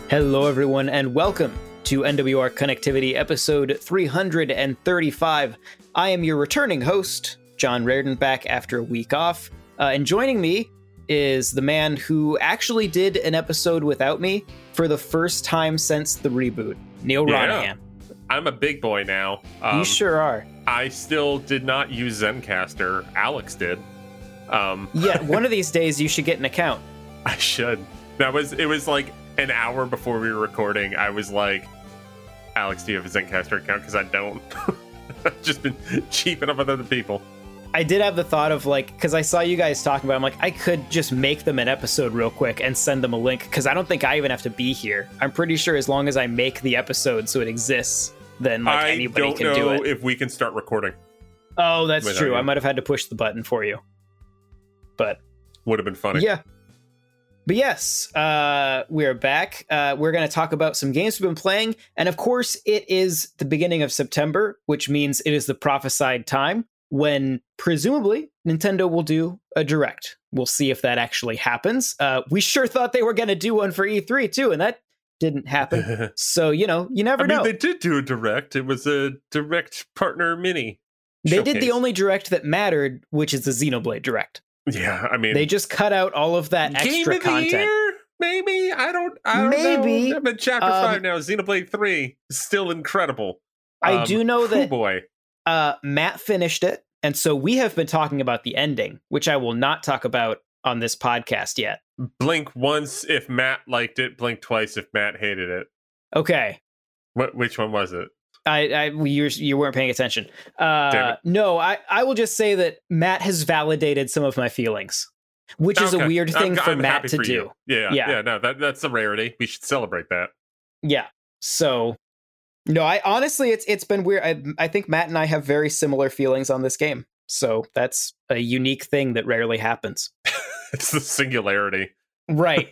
Hello, everyone, and welcome to NWR Connectivity episode 335. I am your returning host, John Reardon, back after a week off. And joining me is the man who actually did an episode without me for the first time since the reboot, Neil Ronaghan. I'm a big boy now. You sure are. I still did not use Zencastr. Alex did. Yeah, one of these days you should get an account. I should. It was like an hour before we were recording. I was like, Alex, do you have a Zencastr account? Because I don't. I've just been cheaping up with other people. I did have the thought of because I saw you guys talking about it, I'm like, I could just make them an episode real quick and send them a link, because I don't think I even have to be here. I'm pretty sure as long as I make the episode so it exists, then anybody can do it. I don't know if we can start recording. Oh, that's true. I might have had to push the button for you. But would have been funny. Yeah. But yes, we're back. We're going to talk about some games we've been playing. And of course, it is the beginning of September, which means it is the prophesied time when presumably Nintendo will do a Direct. We'll see if that actually happens. We sure thought they were going to do one for E3 too, and that didn't happen. So, you never know. They did do a Direct. It was a Direct Partner Mini. They did the only Direct that mattered, which is the Xenoblade Direct. Yeah, I mean, they just cut out all of that extra content. Year? Maybe I don't know. I'm in Chapter 5 now. Xenoblade 3 is still incredible. I do know that. Boy, Matt finished it, and so we have been talking about the ending, which I will not talk about on this podcast yet. Blink once if Matt liked it. Blink twice if Matt hated it. Okay. Which one was it? You weren't paying attention. No, I will just say that Matt has validated some of my feelings, which is a weird thing for Matt to do. Yeah. No, that's a rarity. We should celebrate that. Yeah. So, no, I honestly, it's been weird. I think Matt and I have very similar feelings on this game. So that's a unique thing that rarely happens. It's the singularity. Right.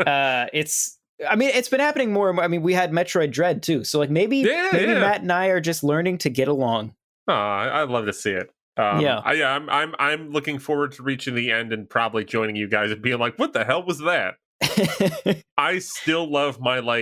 It's been happening more. I mean, we had Metroid Dread too. So maybe Matt and I are just learning to get along. Oh, I'd love to see it. I'm looking forward to reaching the end and probably joining you guys and being like, what the hell was that? I still love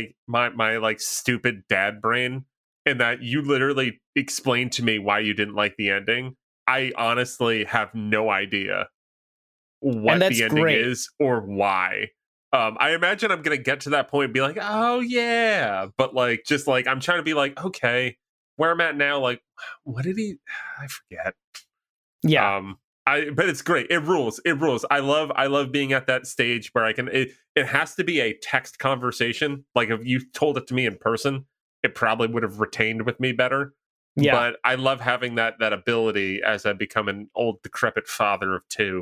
my stupid dad brain, and that you literally explained to me why you didn't like the ending. I honestly have no idea what the ending is or why. I imagine I'm going to get to that point and be like, oh, yeah. But I'm trying to be like, okay, where I'm at now, what did he? I forget. Yeah. But it's great. It rules. I love being at that stage where I can, it has to be a text conversation. Like if you told it to me in person, it probably would have retained with me better. Yeah. But I love having that ability as I become an old decrepit father of two.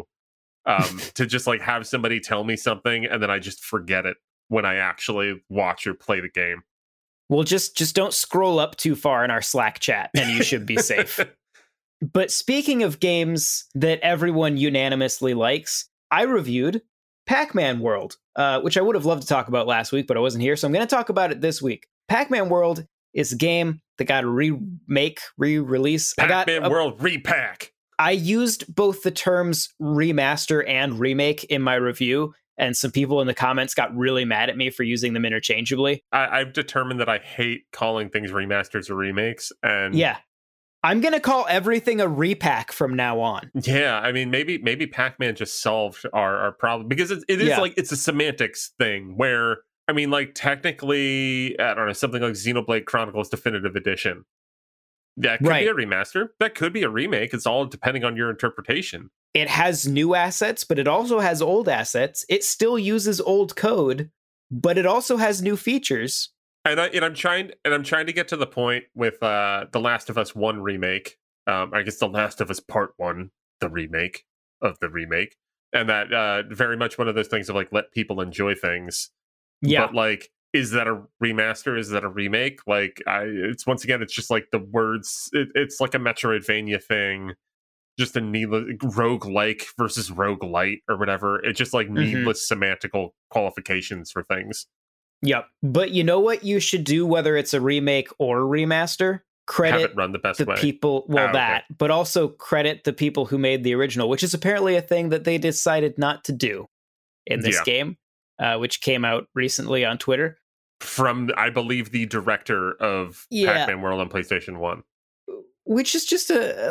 To just have somebody tell me something and then I just forget it when I actually watch or play the game. Well, just don't scroll up too far in our Slack chat and you should be safe. But speaking of games that everyone unanimously likes, I reviewed Pac-Man World, which I would have loved to talk about last week, but I wasn't here. So I'm going to talk about it this week. Pac-Man World is a game that got a re-release. Pac-Man World Repack. I used both the terms remaster and remake in my review, and some people in the comments got really mad at me for using them interchangeably. I've determined that I hate calling things remasters or remakes. And yeah, I'm going to call everything a repack from now on. Yeah, I mean, maybe Pac-Man just solved our problem, because it is it's a semantics thing where, I mean, technically, I don't know, something like Xenoblade Chronicles Definitive Edition. That could be a remaster. That could be a remake. It's all depending on your interpretation. It has new assets, but it also has old assets. It still uses old code, but it also has new features. And I'm trying to get to the point with The Last of Us 1 remake. I guess The Last of Us Part 1, the remake of the remake. And that very much one of those things of let people enjoy things. Yeah. But is that a remaster? Is that a remake? It's just the words. It's like a Metroidvania thing, just a needless roguelike versus roguelite or whatever. It's just needless semantical qualifications for things. Yep. But you know what you should do, whether it's a remake or a remaster? Credit have it run the best way. People, but also credit the people who made the original, which is apparently a thing that they decided not to do in this game, which came out recently on Twitter. from, I believe, the director of Pac-Man World on PlayStation 1. Which is just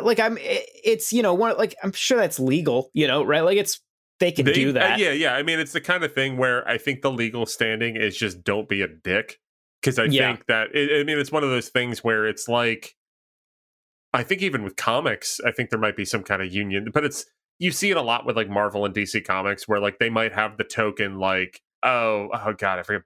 it's, I'm sure that's legal, right? Like they can do that. Yeah. I mean, it's the kind of thing where I think the legal standing is just don't be a dick. Because I think that, it's one of those things where it's like, I think even with comics, I think there might be some kind of union, but you see it a lot with like Marvel and DC Comics where like they might have the token like, oh God, I forget,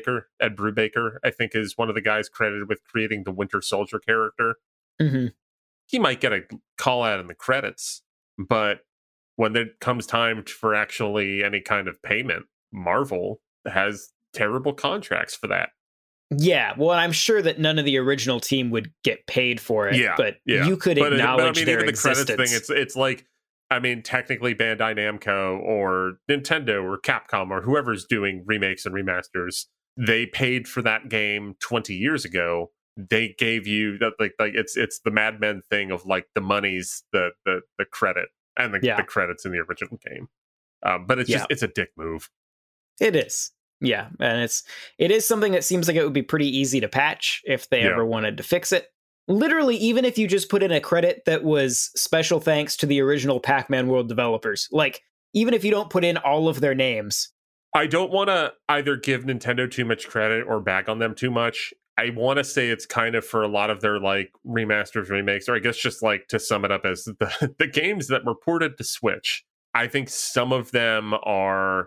Ed Brubaker, I think is one of the guys credited with creating the Winter Soldier character. Mm-hmm. He might get a call out in the credits, but when it comes time for actually any kind of payment, Marvel has terrible contracts for that. Yeah, well, I'm sure that none of the original team would get paid for it. But you could acknowledge their even existence. The credits thing, it's like, I mean, technically Bandai Namco or Nintendo or Capcom or whoever's doing remakes and remasters, they paid for that game 20 years ago. They gave you that, like it's the Mad Men thing of like the money's the credit and the credits in the original game. But it's just it's a dick move. It is. Yeah, and it is something that seems like it would be pretty easy to patch if they ever wanted to fix it. Literally, even if you just put in a credit that was special thanks to the original Pac-Man World developers, like even if you don't put in all of their names. I don't want to either give Nintendo too much credit or bag on them too much. I want to say it's kind of for a lot of their like remasters, remakes, or I guess just like to sum it up as the games that were ported to Switch. I think some of them are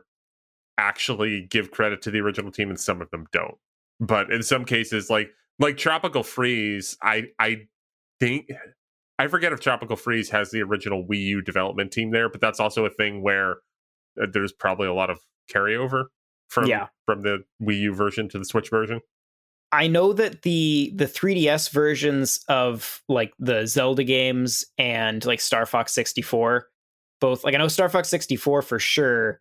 actually give credit to the original team and some of them don't. But in some cases, like Tropical Freeze, I think, I forget if Tropical Freeze has the original Wii U development team there, but that's also a thing where there's probably a lot of carryover from the Wii U version to the Switch version. I know that the 3DS versions of like the Zelda games and like Star Fox 64, both, like I know Star Fox 64 for sure,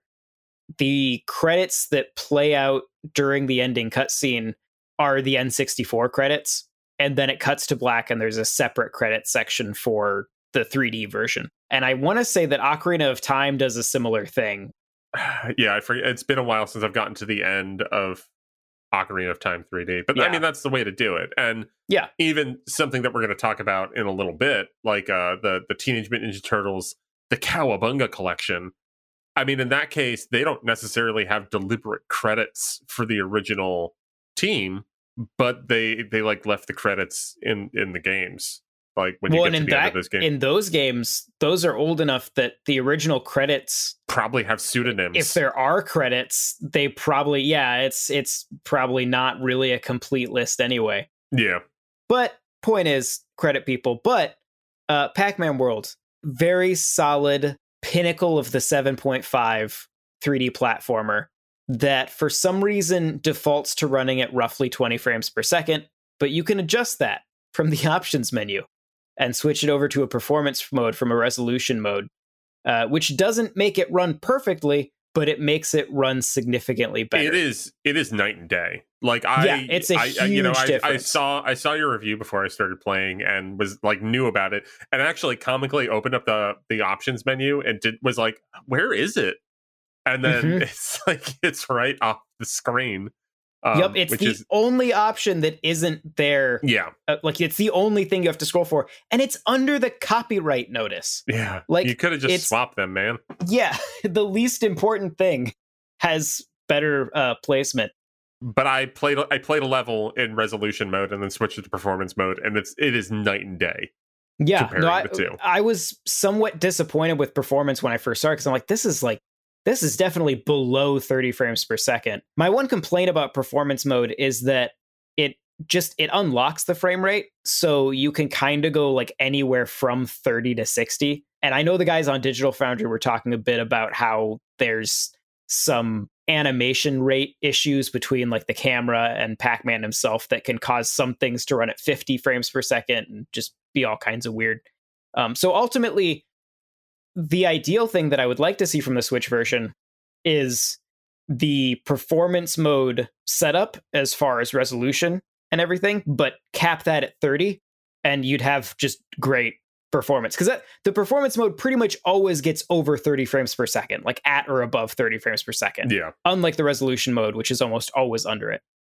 the credits that play out during the ending cutscene are the N64 credits, and then it cuts to black and there's a separate credit section for the 3D version. And I want to say that Ocarina of Time does a similar thing. Yeah, I forget. It's been a while since I've gotten to the end of Ocarina of Time 3D, but I mean, that's the way to do it. And even something that we're going to talk about in a little bit, like the Teenage Mutant Ninja Turtles, the Cowabunga collection. I mean, in that case, they don't necessarily have deliberate credits for the original team, but they like left the credits in the games. Like when you get to the end of those games. In those games, those are old enough that the original credits probably have pseudonyms. If there are credits, they probably it's probably not really a complete list anyway. Yeah. But point is, credit people. But Pac-Man World, very solid pinnacle of the 7.5 3D platformer that for some reason defaults to running at roughly 20 frames per second, but you can adjust that from the options menu and switch it over to a performance mode from a resolution mode, which doesn't make it run perfectly, but it makes it run significantly better. It is night and day. Like it's a huge difference. I saw your review before I started playing and was like knew about it, and actually comically opened up the options menu and was like, where is it? And then it's like it's right off the screen. It's the only option that isn't there. Yeah. Like it's the only thing you have to scroll for. And it's under the copyright notice. Yeah. Like you could have just swapped them, man. Yeah. The least important thing has better placement. But I played a level in resolution mode and then switched it to performance mode, and it is night and day. Yeah. I was somewhat disappointed with performance when I first started, because I'm like, this is definitely below 30 frames per second. My one complaint about performance mode is that it unlocks the frame rate. So you can kind of go like anywhere from 30 to 60. And I know the guys on Digital Foundry were talking a bit about how there's some animation rate issues between like the camera and Pac-Man himself that can cause some things to run at 50 frames per second and just be all kinds of weird. So ultimately, the ideal thing that I would like to see from the Switch version is the performance mode setup as far as resolution and everything, but cap that at 30 and you'd have just great performance. Because the performance mode pretty much always gets over 30 frames per second, like at or above 30 frames per second. Yeah. Unlike the resolution mode, which is almost always under it.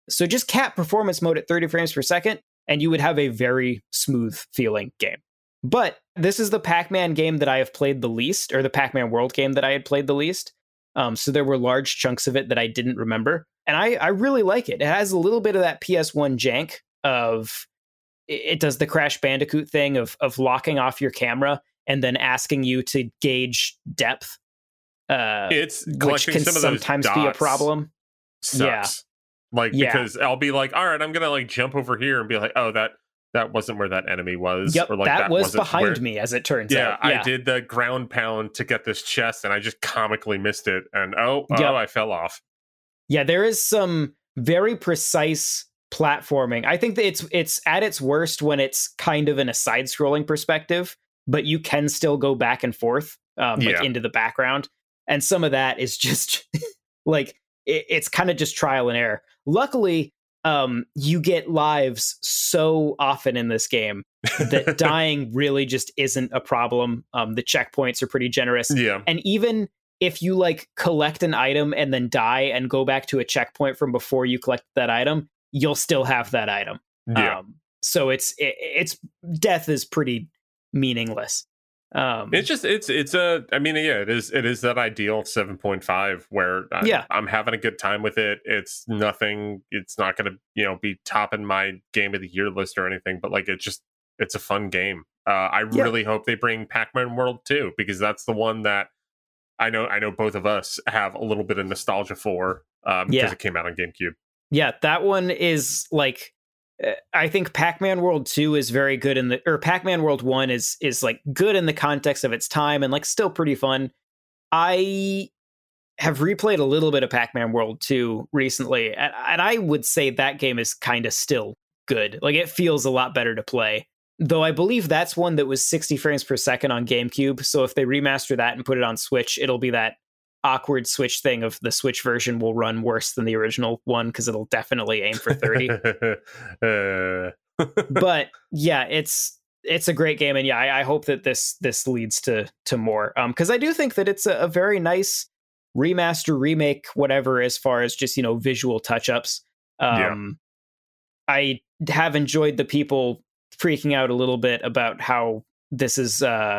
So just cap performance mode at 30 frames per second, and you would have a very smooth feeling game. But this is the Pac-Man game that I have played the least, or the Pac-Man World game that I had played the least. So there were large chunks of it that I didn't remember. And I really like it. It has a little bit of that PS1 jank of, it does the Crash Bandicoot thing of locking off your camera and then asking you to gauge depth. It's which can some of sometimes those be a problem. Sucks. Because I'll be like, all right, I'm going to like jump over here and be like, oh, that wasn't where that enemy was. Yep, or like, that was behind me, as it turns out. Yeah, I did the ground pound to get this chest, and I just comically missed it. And I fell off. Yeah, there is some very precise platforming. I think that it's at its worst when it's kind of in a side-scrolling perspective, but you can still go back and forth into the background. And some of that is just like, it's kind of just trial and error. Luckily, you get lives so often in this game that dying really just isn't a problem. The checkpoints are pretty generous. Yeah. And even if you like collect an item and then die and go back to a checkpoint from before you collect that item, you'll still have that item. Yeah. So it's death is pretty meaningless. It is that ideal 7.5 where I'm having a good time with it. It's not going to, be topping my game of the year list or anything, but like, it's a fun game. I really hope they bring Pac-Man World 2, because that's the one that I know both of us have a little bit of nostalgia for, because it came out on GameCube. Yeah, that one is like, I think Pac-Man World 2 is very good Pac-Man World 1 is like good in the context of its time and like still pretty fun. I have replayed a little bit of Pac-Man World 2 recently, and I would say that game is kind of still good. Like, it feels a lot better to play. Though I believe that's one that was 60 frames per second on GameCube, so if they remaster that and put it on Switch, it'll be that awkward Switch thing of the Switch version will run worse than the original one, because it'll definitely aim for 30. But yeah, it's a great game, and I hope that this leads to more, because I do think that it's a very nice remaster, remake, whatever, as far as just visual touch-ups. I have enjoyed the people freaking out a little bit about how this is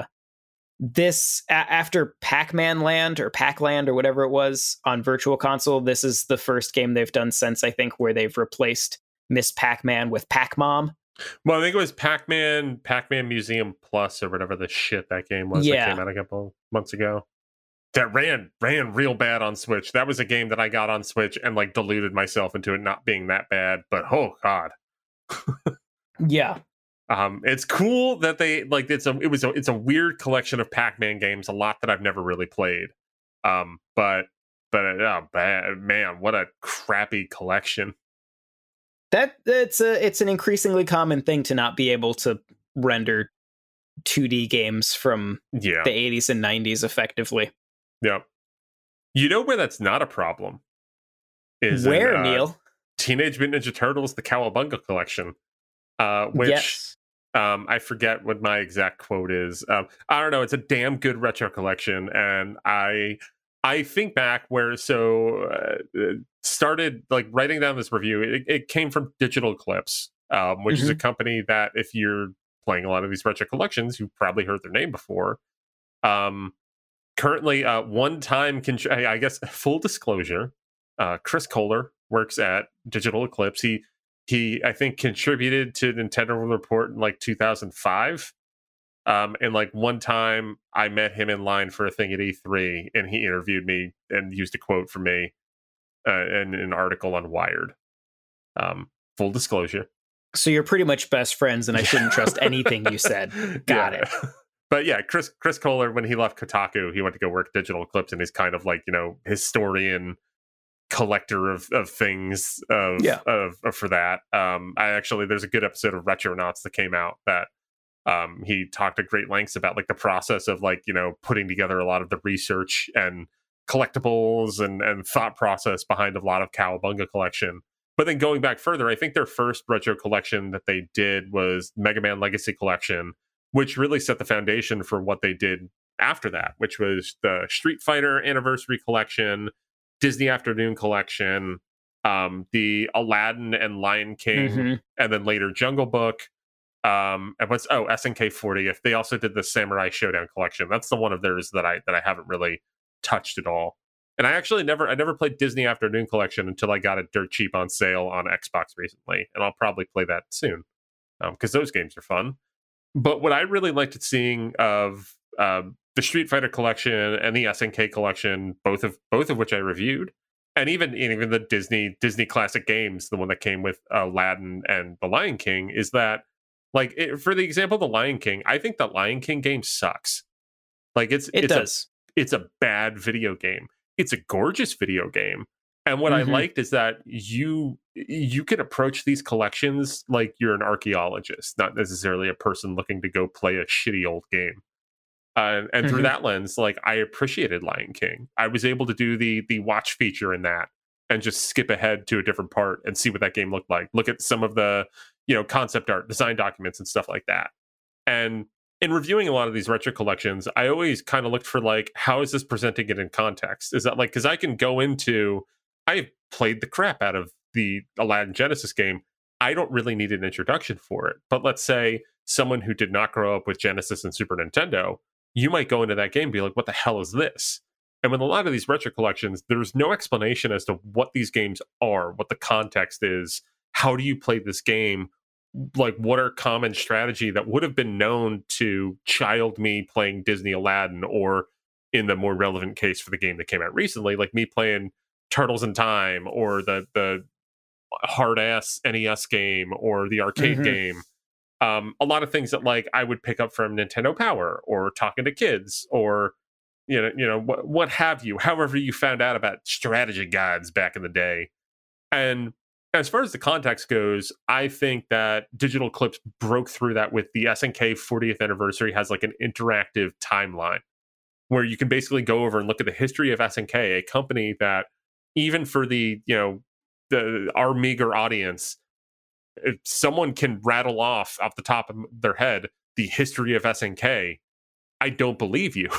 after Pac-Man Land or Pac-Land or whatever it was on Virtual Console. This is the first game they've done since, I think, where they've replaced Miss Pac-Man with Pac-Mom. Well, I think it was Pac-Man Museum Plus or whatever the shit that game was that came out a couple months ago. That ran real bad on Switch. That was a game that I got on Switch and like deluded myself into it not being that bad. But oh god. Yeah. It's cool that they like it's a weird collection of Pac-Man games, a lot that I've never really played. But man, what a crappy collection. It's an increasingly common thing to not be able to render 2D games from the 80s and 90s effectively. Yep. You know where that's not a problem? Is where, Neil? Teenage Mutant Ninja Turtles: The Cowabunga Collection. Which I forget what my exact quote is. I don't know. It's a damn good retro collection, and I think back where started like writing down this review. It came from Digital Eclipse, which is a company that if you're playing a lot of these retro collections, you've probably heard their name before. Currently, one time, I guess, full disclosure, Chris Kohler works at Digital Eclipse. He I think contributed to Nintendo Report in like 2005. And like one time I met him in line for a thing at E3, and he interviewed me and used a quote from me in an article on Wired. Full disclosure. So you're pretty much best friends, and I shouldn't trust anything you said. Got it. But yeah, Chris Kohler, when he left Kotaku, he went to go work at Digital Eclipse, and he's kind of like, historian, collector of things for that. There's a good episode of Retronauts that came out that he talked at great lengths about like the process of like, putting together a lot of the research and collectibles and thought process behind a lot of Cowabunga collection. But then going back further, I think their first retro collection that they did was Mega Man Legacy Collection, which really set the foundation for what they did after that, which was the Street Fighter Anniversary Collection, Disney Afternoon Collection, the Aladdin and Lion King, and then later Jungle Book. And what's SNK 40th? They also did the Samurai Showdown collection. That's the one of theirs that I haven't really touched at all. And I actually never played Disney Afternoon Collection until I got it dirt cheap on sale on Xbox recently, and I'll probably play that soon because those games are fun. But what I really liked seeing of the Street Fighter collection and the SNK collection, both of which I reviewed, and even the Disney classic games, the one that came with Aladdin and The Lion King, is that for the example of The Lion King, I think the Lion King game sucks. Like it's a bad video game. It's a gorgeous video game. And what I liked is that you can approach these collections like you're an archaeologist, not necessarily a person looking to go play a shitty old game. And through that lens, like, I appreciated Lion King. I was able to do the watch feature in that and just skip ahead to a different part and see what that game looked like. Look at some of the, concept art, design documents and stuff like that. And in reviewing a lot of these retro collections, I always kind of looked for, like, how is this presenting it in context? Is that like, because I can go into, I played the crap out of the Aladdin Genesis game. I don't really need an introduction for it. But let's say someone who did not grow up with Genesis and Super Nintendo, you might go into that game and be like, what the hell is this? And with a lot of these retro collections, there's no explanation as to what these games are, what the context is, how do you play this game? Like, what are common strategy that would have been known to child me playing Disney Aladdin, or in the more relevant case for the game that came out recently, like me playing Turtles in Time, or the hard ass NES game, or the arcade game. A lot of things that, like, I would pick up from Nintendo Power or talking to kids, or what have you. However, you found out about strategy guides back in the day. And as far as the context goes, I think that Digital Eclipse broke through that with the SNK 40th anniversary. Has like an interactive timeline where you can basically go over and look at the history of SNK, a company that, even for our meager audience, if someone can rattle off the top of their head the history of SNK, I don't believe you.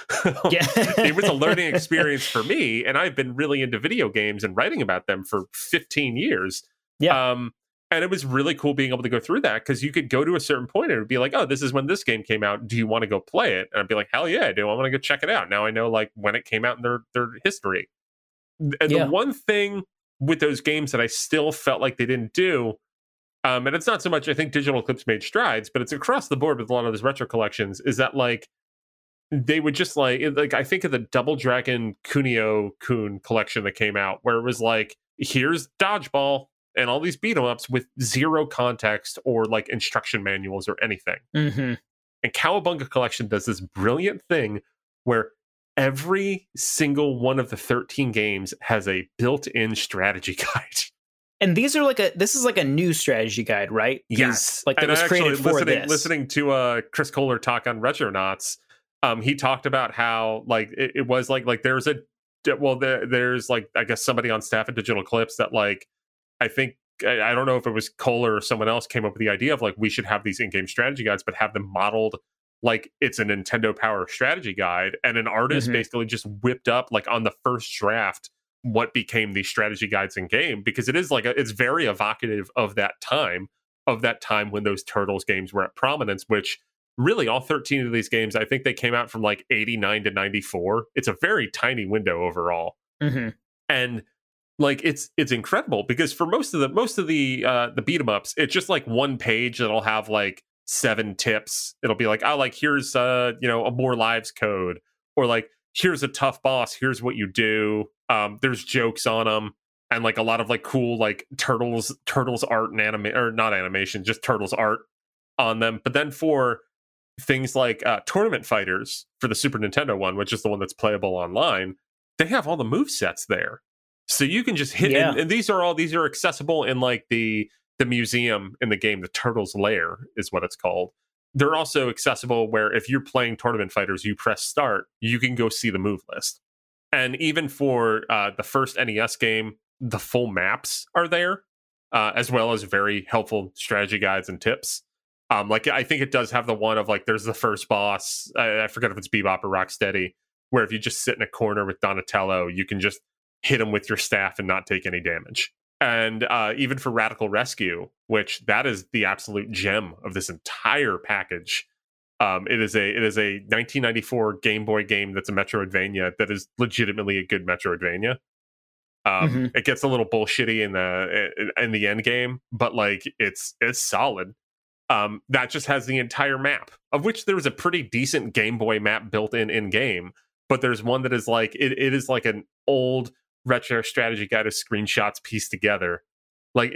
It was a learning experience for me, and I've been really into video games and writing about them for 15 years. And it was really cool being able to go through that, because you could go to a certain point and it would be like, oh, this is when this game came out. Do you want to go play it? And I'd be like, hell yeah, I do. I want to go check it out. Now I know, like, when it came out in their history. And the one thing with those games that I still felt like they didn't do, and it's not so much, I think Digital Eclipse made strides, but it's across the board with a lot of these retro collections, is that, like, they would just like I think of the Double Dragon Kunio-kun collection that came out, where it was like, here's dodgeball and all these beat 'em ups with zero context or like instruction manuals or anything. And Cowabunga collection does this brilliant thing where every single one of the 13 games has a built-in strategy guide. And these are this is like a new strategy guide, right? Yes. Like, that was created for this. Listening to Chris Kohler talk on Retronauts, he talked about how, like, it was like there's like, I guess, somebody on staff at Digital Eclipse that, like, I think, I don't know if it was Kohler or someone else, came up with the idea of, like, we should have these in-game strategy guides, but have them modeled like it's a Nintendo Power strategy guide. And an artist basically just whipped up, like, on the first draft, what became these strategy guides in game, because it is like it's very evocative of that time when those Turtles games were at prominence, which really all 13 of these games, I think they came out from like 89 to 94. It's a very tiny window overall. And like, it's incredible, because for most of the beat 'em ups, it's just like one page that'll have like 7 tips. It'll be like, oh, like, here's a more lives code, or like, here's a tough boss, here's what you do. There's jokes on them, and like a lot of like cool like turtles art and not animation, just turtles art on them. But then for things like Tournament Fighters for the Super Nintendo one, which is the one that's playable online, they have all the move sets there, so you can just hit. And these are accessible in like the museum in the game. The Turtles Lair is what it's called. They're also accessible where if you're playing Tournament Fighters, you press start, you can go see the move list. And even for the first NES game, the full maps are there, as well as very helpful strategy guides and tips. Like, I think it does have the one of like, there's the first boss. I forget if it's Bebop or Rocksteady, where if you just sit in a corner with Donatello, you can just hit them with your staff and not take any damage. And even for Radical Rescue, which that is the absolute gem of this entire package. It is a 1994 Game Boy game that's a Metroidvania that is legitimately a good Metroidvania. It gets a little bullshitty in the end game, but like it's solid. That just has the entire map, of which there was a pretty decent Game Boy map built in game. But there's one that is like it is like an old retro strategy guide of screenshots pieced together. Like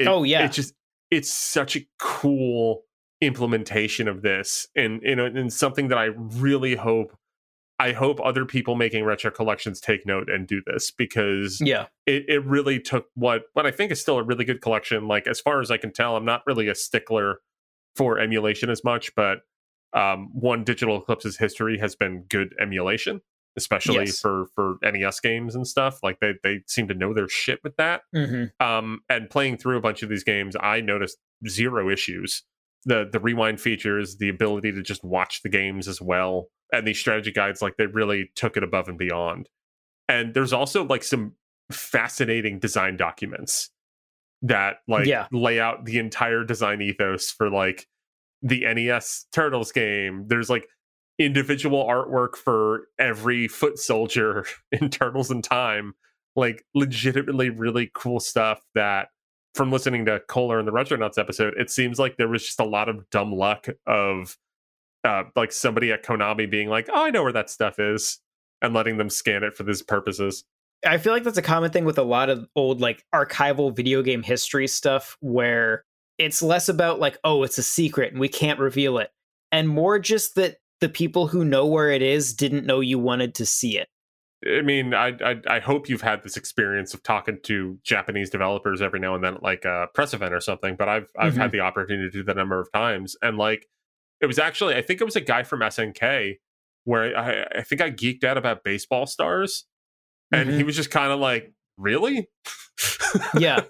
it's such a cool implementation of this, and something that I really hope other people making retro collections take note and do this, because it really took what I think is still a really good collection. Like, as far as I can tell, I'm not really a stickler for emulation as much, but one, Digital Eclipse's history has been good emulation, especially for NES games and stuff. Like they seem to know their shit with that. And playing through a bunch of these games, I noticed zero issues. The rewind features, the ability to just watch the games as well, and these strategy guides, like they really took it above and beyond. And there's also like some fascinating design documents that lay out the entire design ethos for like the NES Turtles game. There's like individual artwork for every foot soldier in Turtles in Time, like legitimately really cool stuff that, from listening to Kohler in the Retronauts episode, it seems like there was just a lot of dumb luck of like somebody at Konami being like, oh, I know where that stuff is, and letting them scan it for these purposes. I feel like that's a common thing with a lot of old like archival video game history stuff, where it's less about like, oh, it's a secret and we can't reveal it, and more just that the people who know where it is didn't know you wanted to see it. I mean, I hope you've had this experience of talking to Japanese developers every now and then, like a press event or something. But I've had the opportunity to do that a number of times, and like it was actually, I think it was a guy from SNK where I think I geeked out about Baseball Stars, and he was just kind of like, really? Yeah.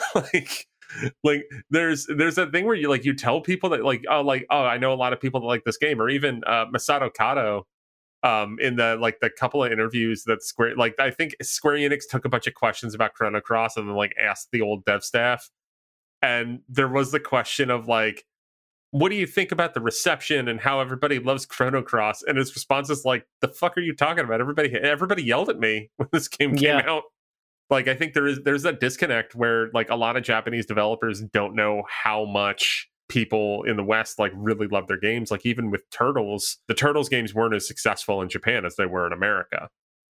like there's that thing where you tell people that oh, I know a lot of people that like this game, or even Masato Kato. In the couple of interviews that Square, like I think Square Enix took a bunch of questions about Chrono Cross and then like asked the old dev staff, and there was the question of like, what do you think about the reception and how everybody loves Chrono Cross? And his response is like, the fuck are you talking about? Everybody yelled at me when this game came out. Like, I think there's that disconnect where like a lot of Japanese developers don't know how much people in the West like really love their games. Like even with Turtles, the Turtles games weren't as successful in Japan as they were in America.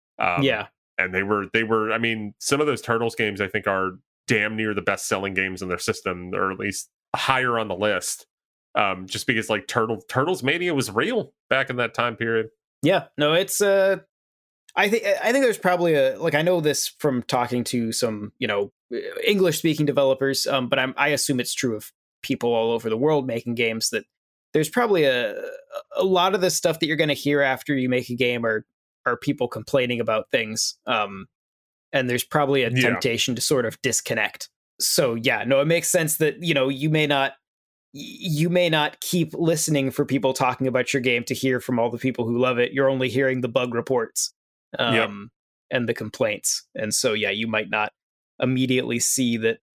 And they were, I mean, some of those Turtles games I think are damn near the best selling games in their system, or at least higher on the list. Just because like Turtles Mania was real back in that time period. Yeah, no, it's I think there's probably I know this from talking to some, English speaking developers, but I assume it's true of people all over the world making games, that there's probably a lot of the stuff that you're going to hear after you make a game are people complaining about things, and there's probably a temptation to sort of disconnect. So yeah, no, it makes sense that you may not keep listening for people talking about your game to hear from all the people who love it. You're only hearing the bug reports and the complaints, and so yeah, you might not immediately see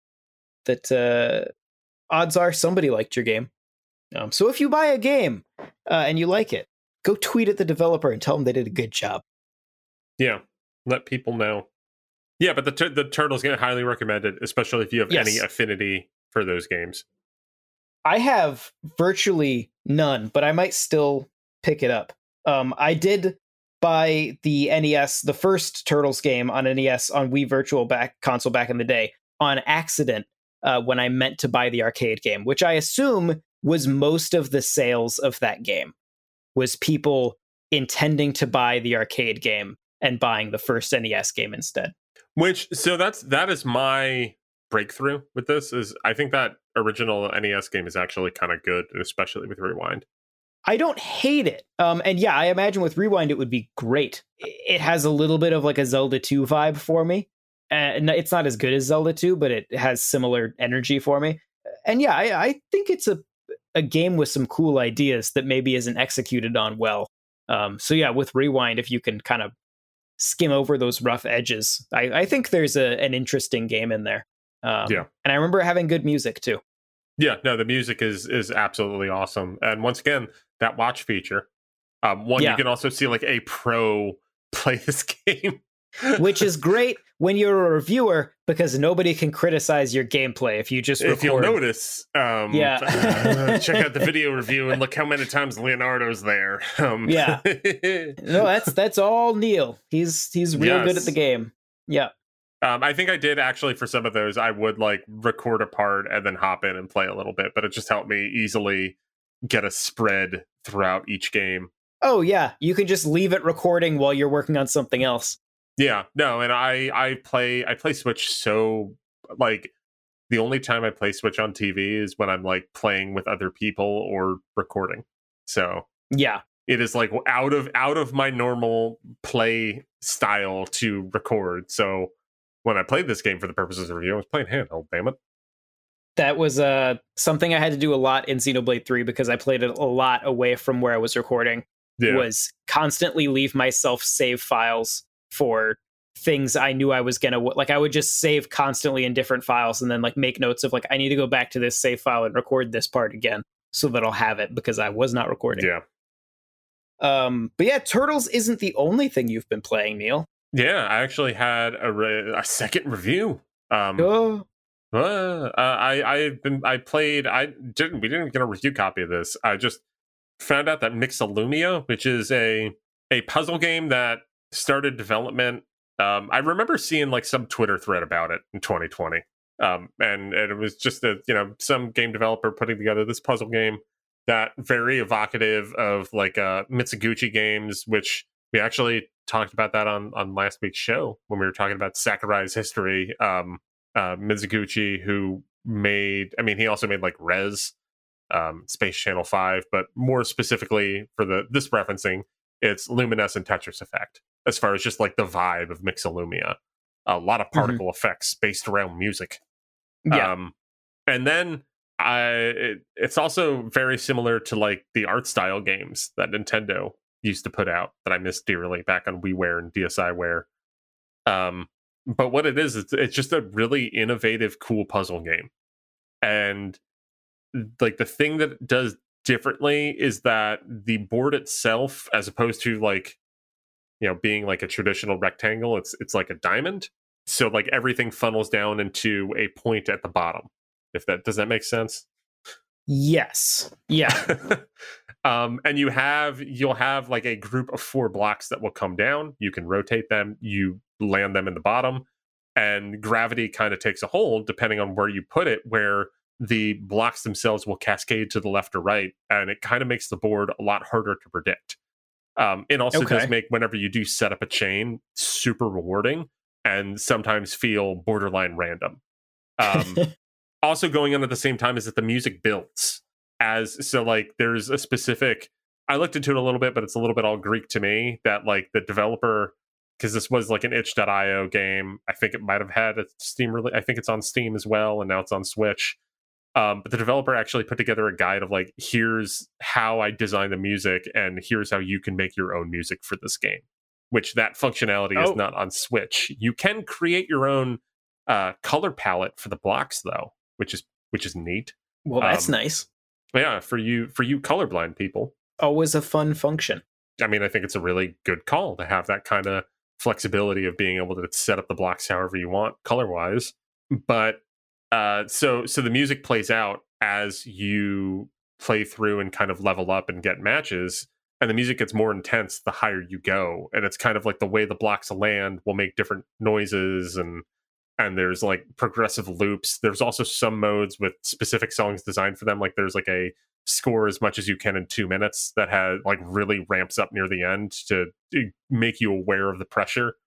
that odds are somebody liked your game. So if you buy a game and you like it, go tweet at the developer and tell them they did a good job. Yeah, let people know. Yeah, but the Turtles game, highly recommended, especially if you have any affinity for those games. I have virtually none, but I might still pick it up. I did buy the NES, the first Turtles game on NES on Wii Virtual Console back in the day, on accident. When I meant to buy the arcade game, which I assume was most of the sales of that game, was people intending to buy the arcade game and buying the first NES game instead. That is my breakthrough with this, is I think that original NES game is actually kind of good, especially with Rewind. I don't hate it. And yeah, I imagine with Rewind it would be great. It has a little bit of like a Zelda 2 vibe for me. It's not as good as Zelda 2, but it has similar energy for me. And yeah, I think it's a game with some cool ideas that maybe isn't executed on well. So yeah, with Rewind, if you can kind of skim over those rough edges. I think there's an interesting game in there. And I remember having good music too. Yeah, no, the music is absolutely awesome. And once again, that watch feature. You can also see like a pro play this game. Which is great when you're a reviewer, because nobody can criticize your gamelay if you just record. If you'll notice, check out the video review and look how many times Leonardo's there. No, that's all Neil. He's real good at the game. Yeah. I think I did actually for some of those. I would like record a part and then hop in and play a little bit, but it just helped me easily get a spread throughout each game. Oh yeah, you can just leave it recording while you're working on something else. Yeah, no, and I play Switch, so like the only time I play Switch on TV is when I'm like playing with other people or recording. So yeah, it is like out of my normal play style to record. So when I played this game for the purposes of review, I was playing handheld. Damn it. That was something I had to do a lot in Xenoblade 3 because I played it a lot away from where I was recording. Was constantly leave myself save files for things I knew I was gonna like. I would just save constantly in different files and then like make notes of like, I need to go back to this save file and record this part again so that I'll have it because I was not recording. But yeah, Turtles isn't the only thing you've been playing, Neil. Yeah, I actually had a second review. We didn't get a review copy of this. I just found out that Mixolumia, which is a puzzle game that started development. I remember seeing like some Twitter thread about it in 2020. And it was just some game developer putting together this puzzle game that very evocative of like Mitsuguchi games, which we actually talked about that on last week's show when we were talking about Sakurai's history. Mizuguchi, who he also made like Rez, Space Channel 5, but more specifically for this referencing, it's Lumines and Tetris Effect, as far as just like the vibe of Mixolumia. A lot of particle effects based around music. And then it's also very similar to like the art style games that Nintendo used to put out that I missed dearly back on WiiWare and DSiWare. But what it is, it's just a really innovative, cool puzzle game. And like the thing that it does differently is that the board itself, as opposed to like, being like a traditional rectangle, it's like a diamond. So like everything funnels down into a point at the bottom. Does that make sense? Yes. Yeah. And you'll have like a group of 4 blocks that will come down. You can rotate them. You land them in the bottom, and gravity kind of takes a hold depending on where you put it, where the blocks themselves will cascade to the left or right, and it kind of makes the board a lot harder to predict. It also does make, whenever you do set up a chain, super rewarding and sometimes feel borderline random. Also going on at the same time is that the music builds. There's a specific, I looked into it a little bit, but it's a little bit all Greek to me, that like the developer, because this was like an itch.io game, I think it might have had a Steam release. I think it's on Steam as well, and now it's on Switch. But the developer actually put together a guide of like, here's how I design the music, and here's how you can make your own music for this game, which that functionality is not on Switch. You can create your own color palette for the blocks though, which is neat. Well, that's nice. Yeah, for you colorblind people. Always a fun function. I mean, I think it's a really good call to have that kind of flexibility of being able to set up the blocks however you want color-wise. But so the music plays out as you play through and kind of level up and get matches, and the music gets more intense the higher you go. And it's kind of like the way the blocks land will make different noises, and there's like progressive loops. There's also some modes with specific songs designed for them. Like there's like a score as much as you can in 2 minutes that has like really ramps up near the end to make you aware of the pressure.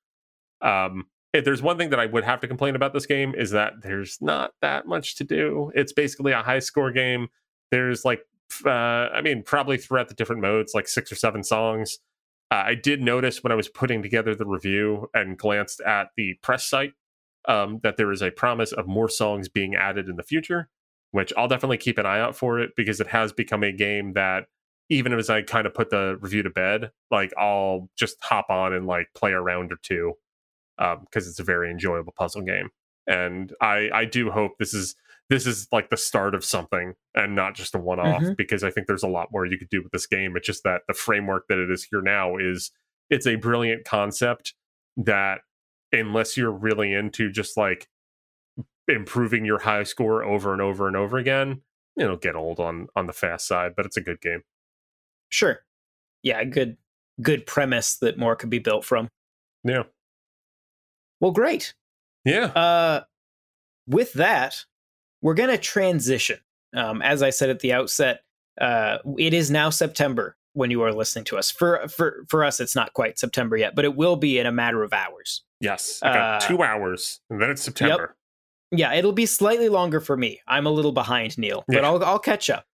If there's one thing that I would have to complain about this game, is that there's not that much to do. It's basically a high score game. There's like, probably throughout the different modes, like 6 or 7 songs. I did notice when I was putting together the review and glanced at the press site, that there is a promise of more songs being added in the future, which I'll definitely keep an eye out for it, because it has become a game that even as I kind of put the review to bed, like I'll just hop on and like play a round or two, because it's a very enjoyable puzzle game. And I do hope this is like the start of something and not just a one-off, because I think there's a lot more you could do with this game. It's just that the framework that it is here now it's a brilliant concept that, unless you're really into just like improving your high score over and over and over again, it'll get old on the fast side, but it's a good game. Sure. Yeah, good premise that more could be built from. Yeah. Well, great. Yeah. With that, we're going to transition. As I said at the outset, it is now September when you are listening to us. For us, it's not quite September yet, but it will be in a matter of hours. Yes. I got 2 hours, and then it's September. Yep. Yeah, it'll be slightly longer for me. I'm a little behind, Neil, but I'll catch up.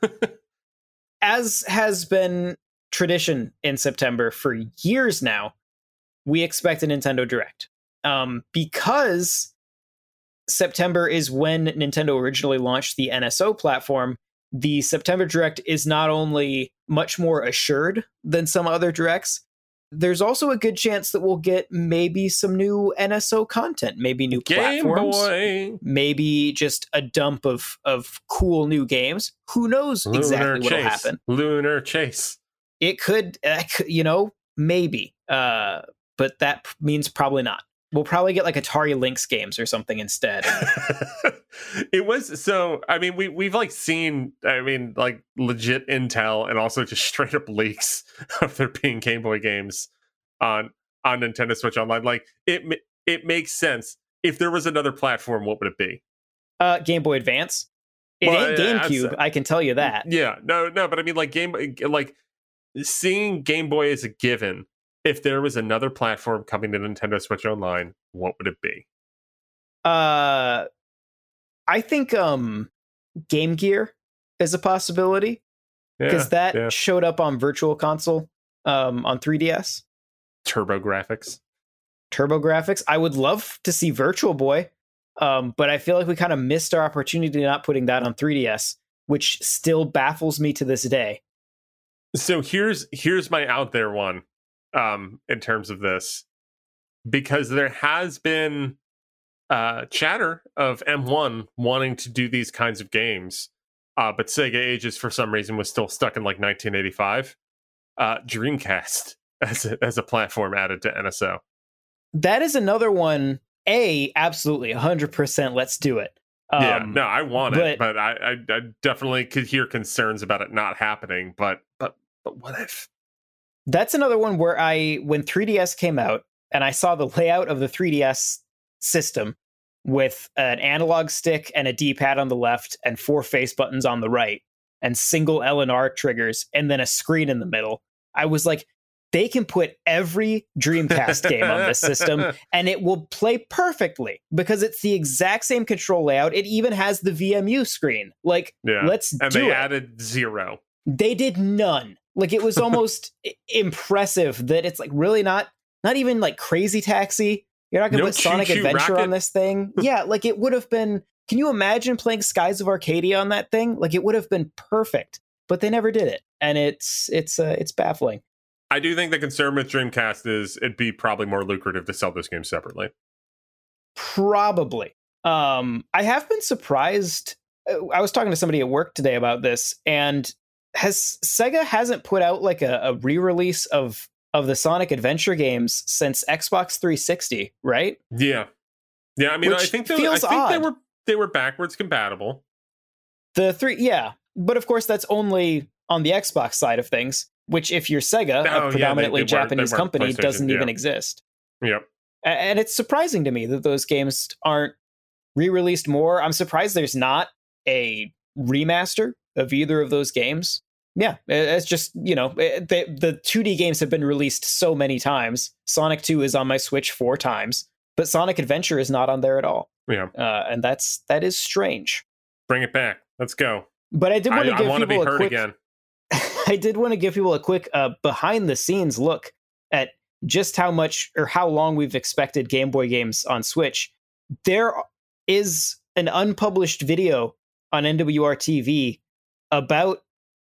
As has been tradition in September for years now, we expect a Nintendo Direct. Because September is when Nintendo originally launched the NSO platform, the September Direct is not only much more assured than some other Directs, there's also a good chance that we'll get maybe some new NSO content, maybe new platforms, maybe just a dump of cool new games. Who knows exactly what'll happen? Lunar Chase. It could, maybe. But that means probably not. We'll probably get like Atari Lynx games or something instead. It was so. I mean, we've like seen. I mean, like legit intel and also just straight up leaks of there being Game Boy games on Nintendo Switch Online. Like it makes sense. If there was another platform, what would it be? Game Boy Advance. It ain't GameCube. I can tell you that. Yeah, no. But I mean, like seeing Game Boy as a given. If there was another platform coming to Nintendo Switch Online, what would it be? I think Game Gear is a possibility, because that showed up on Virtual Console on 3DS. TurboGrafx. I would love to see Virtual Boy, but I feel like we kind of missed our opportunity not putting that on 3DS, which still baffles me to this day. So here's my out there one. In terms of this, because there has been chatter of M1 wanting to do these kinds of games, but Sega Ages for some reason was still stuck in like 1985. Dreamcast as a platform added to NSO. That is another one. Absolutely 100%. Let's do it. I want it, but I definitely could hear concerns about it not happening. But what if? That's another one where when 3DS came out and I saw the layout of the 3DS system with an analog stick and a D-pad on the left and 4 face buttons on the right and single L and R triggers and then a screen in the middle, I was like, they can put every Dreamcast game on this system and it will play perfectly because it's the exact same control layout. It even has the VMU screen. Like, let's do it. And they added 0. They did none. Like, it was almost impressive that it's like really not even like Crazy Taxi. You're not going to put Sonic Adventure on this thing. Yeah, like it would have been. Can you imagine playing Skies of Arcadia on that thing? Like it would have been perfect, but they never did it, and it's baffling. I do think the concern with Dreamcast is it'd be probably more lucrative to sell this game separately. Probably. I have been surprised. I was talking to somebody at work today about this, and Sega hasn't put out like a re-release of the Sonic Adventure games since Xbox 360, right? Yeah. I mean, I think they were backwards compatible. But of course that's only on the Xbox side of things, which if you're Sega, a predominantly Japanese company, doesn't even exist. Yep. And it's surprising to me that those games aren't re-released more. I'm surprised there's not a remaster of either of those games. Yeah, it's just, the 2D games have been released so many times. Sonic 2 is on my Switch 4 times, but Sonic Adventure is not on there at all. Yeah. And that is strange. Bring it back. Let's go. But I did want to give people a quick again. I did want to give people a quick behind the scenes look at just how much or how long we've expected Game Boy games on Switch. There is an unpublished video on NWR TV about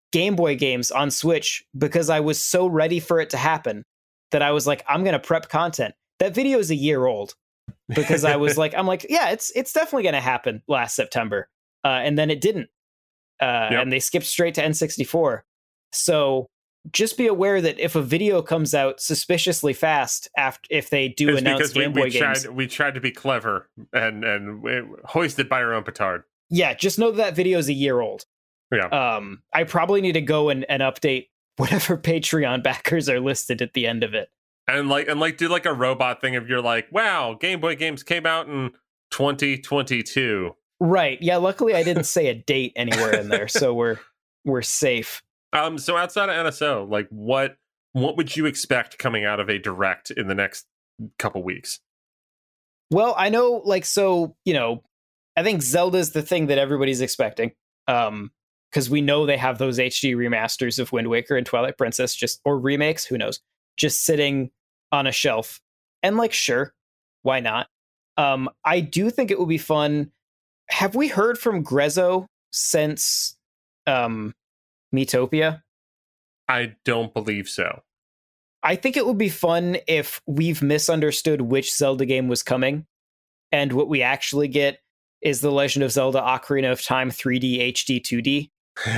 Game Boy games on Switch because I was so ready for it to happen that I was like, I'm going to prep content. That video is a year old because I'm like, yeah, it's definitely going to happen last September. And then it didn't. And they skipped straight to N64. So just be aware that if a video comes out suspiciously fast if they do announce Game Boy games. We tried to be clever and hoisted by our own petard. Yeah, just know that video is a year old. Yeah. I probably need to go and update whatever Patreon backers are listed at the end of it. And do like a robot thing if you're like, wow, Game Boy games came out in 2022. Right. Yeah, luckily I didn't say a date anywhere in there, so we're safe. So outside of NSO, like what would you expect coming out of a direct in the next couple weeks? Well, I know, I think Zelda's the thing that everybody's expecting. Because we know they have those HD remasters of Wind Waker and Twilight Princess, or remakes, who knows, just sitting on a shelf. And sure, why not? I do think it would be fun. Have we heard from Grezzo since Miitopia? I don't believe so. I think it would be fun if we've misunderstood which Zelda game was coming, and what we actually get is The Legend of Zelda Ocarina of Time 3D HD 2D.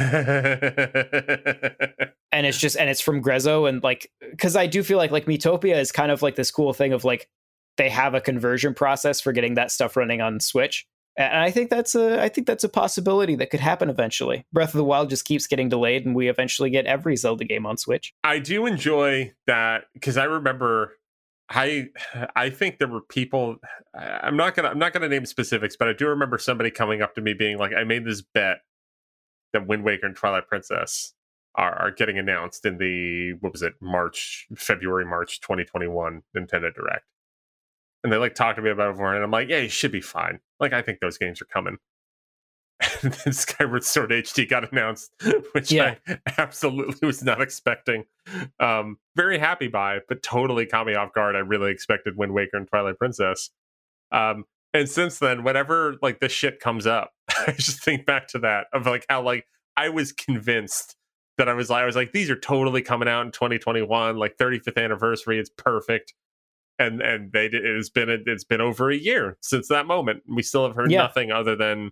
And it's from Grezzo, and because I do feel like Miitopia is kind of like this cool thing of they have a conversion process for getting that stuff running on Switch. And I think that's a possibility that could happen eventually. Breath of the Wild just keeps getting delayed, and we eventually get every Zelda game on Switch. I do enjoy that because I remember I think there were people. I'm not gonna name specifics, but I do remember somebody coming up to me being like, "I made this bet that Wind Waker and Twilight Princess are getting announced in the February March 2021 Nintendo Direct." And they talked to me about it before, and I'm like, yeah, you should be fine. I think those games are coming. And then Skyward Sword HD got announced, which I absolutely was not expecting. Very happy by, but totally caught me off guard. I really expected Wind Waker and Twilight Princess. And since then, whenever this shit comes up, I just think back to that of how I was convinced that I was like, these are totally coming out in 2021, 35th anniversary. It's perfect. And it's been over a year since that moment. We still have heard nothing other than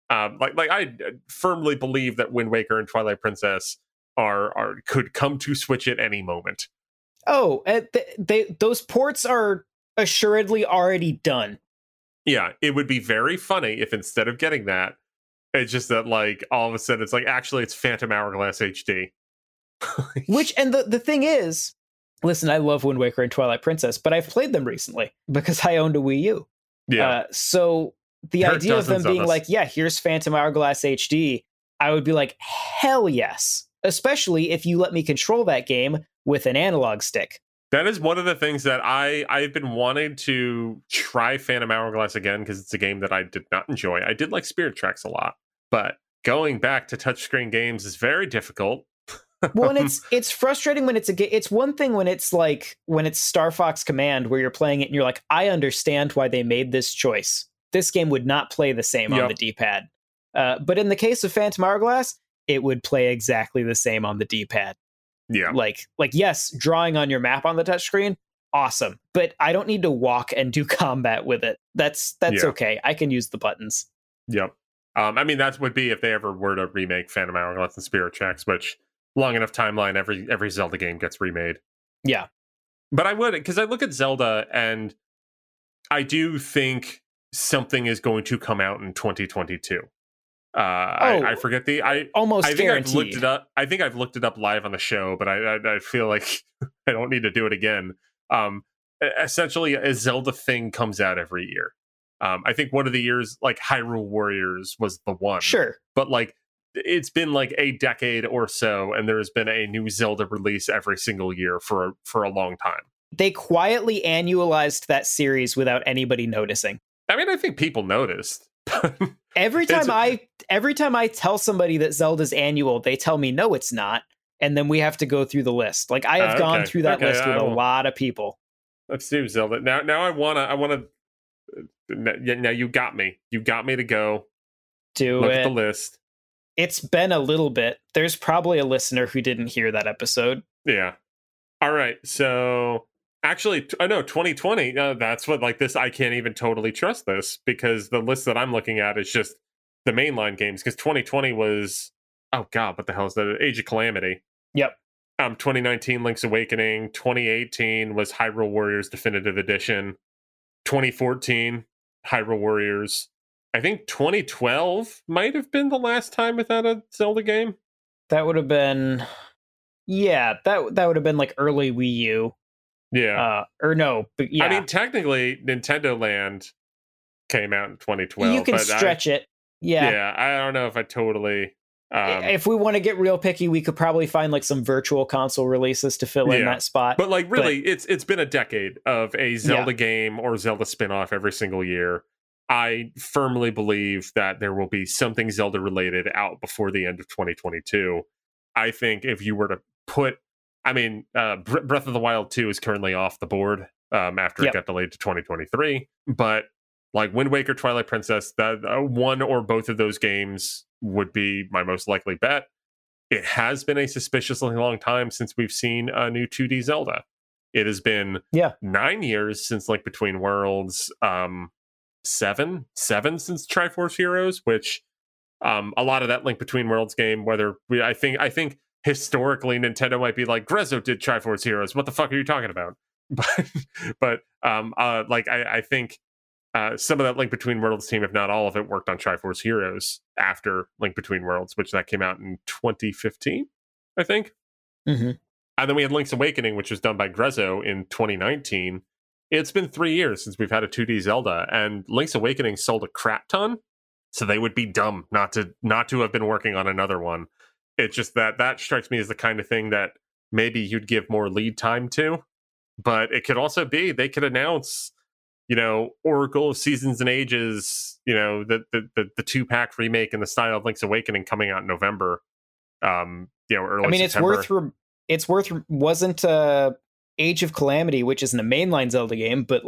I firmly believe that Wind Waker and Twilight Princess could come to Switch at any moment. Oh, those ports are assuredly already done. Yeah, it would be very funny if instead of getting that, it's just that all of a sudden it's actually it's Phantom Hourglass HD. Which, and the thing is, listen, I love Wind Waker and Twilight Princess, but I've played them recently because I owned a Wii U. Yeah. So the idea of them being here's Phantom Hourglass HD, I would be like, hell yes. Especially if you let me control that game with an analog stick. That is one of the things that I've been wanting to try Phantom Hourglass again because it's a game that I did not enjoy. I did like Spirit Tracks a lot, but going back to touchscreen games is very difficult. Well, and it's frustrating when it's a game. It's one thing when it's when it's Star Fox Command where you're playing it and you're like, I understand why they made this choice. This game would not play the same on the D-pad. But in the case of Phantom Hourglass, it would play exactly the same on the D-pad. Yeah. Yes, drawing on your map on the touchscreen, awesome. But I don't need to walk and do combat with it. That's okay. I can use the buttons. Yep. I mean, that would be if they ever were to remake Phantom Hourglass and Spirit Tracks, which long enough timeline, every Zelda game gets remade. Yeah. But I would, because I look at Zelda and I do think something is going to come out in 2022. I forget almost I think guaranteed. I've looked it up. I think I've looked it up live on the show, but I feel like I don't need to do it again. Essentially, a Zelda thing comes out every year. I think one of the years, Hyrule Warriors was the one. Sure. But it's been a decade or so, and there's been a new Zelda release every single year for a long time. They quietly annualized that series without anybody noticing. I mean, I think people noticed. Every time I tell somebody that Zelda's annual, they tell me no, it's not, and then we have to go through the list. I have gone through that list with a lot of people. Let's do Zelda now. I wanna. Now you got me. You got me to go do look it. at the list. It's been a little bit. There's probably a listener who didn't hear that episode. Yeah. All right. So actually, I know 2020. That's what like this. I can't even totally trust this because the list that I'm looking at is just the mainline games. Because 2020 was, oh god, what the hell is that? Age of Calamity. Yep. 2019 Link's Awakening. 2018 was Hyrule Warriors Definitive Edition. 2014 Hyrule Warriors. I think 2012 might have been the last time without a Zelda game. That would have been, yeah, that would have been like early Wii U. Yeah. Or no, but yeah. I mean, technically, Nintendo Land came out in 2012. You can stretch it. Yeah. Yeah, I don't know if I totally... if we want to get real picky, we could probably find like some virtual console releases to fill in that spot. But like really, it's been a decade of a Zelda game or Zelda spinoff every single year. I firmly believe that there will be something Zelda related out before the end of 2022. I think if you were to put, I mean, Breath of the Wild 2 is currently off the board after it got delayed to 2023. But like Wind Waker, Twilight Princess, that one or both of those games would be my most likely bet. It has been a suspiciously long time since we've seen a new 2D Zelda. It has been 9 years since Link Between Worlds, seven since Triforce Heroes, which a lot of that Link Between Worlds game, I think historically Nintendo might be like, Grezzo did Triforce Heroes, what the fuck are you talking about? But I think some of that Link Between Worlds team, if not all of it, worked on Triforce Heroes after Link Between Worlds, which that came out in 2015, I think. Mm-hmm. And then we had Link's Awakening, which was done by Grezzo in 2019. It's been 3 years since we've had a 2D Zelda, and Link's Awakening sold a crap ton, so they would be dumb not to have been working on another one. It's just that strikes me as the kind of thing that maybe you'd give more lead time to, but it could also be they could announce, Oracle of Seasons and Ages, the 2-pack remake in the style of Link's Awakening coming out in November. Early September. It's worth wasn't Age of Calamity, which isn't a mainline Zelda game, but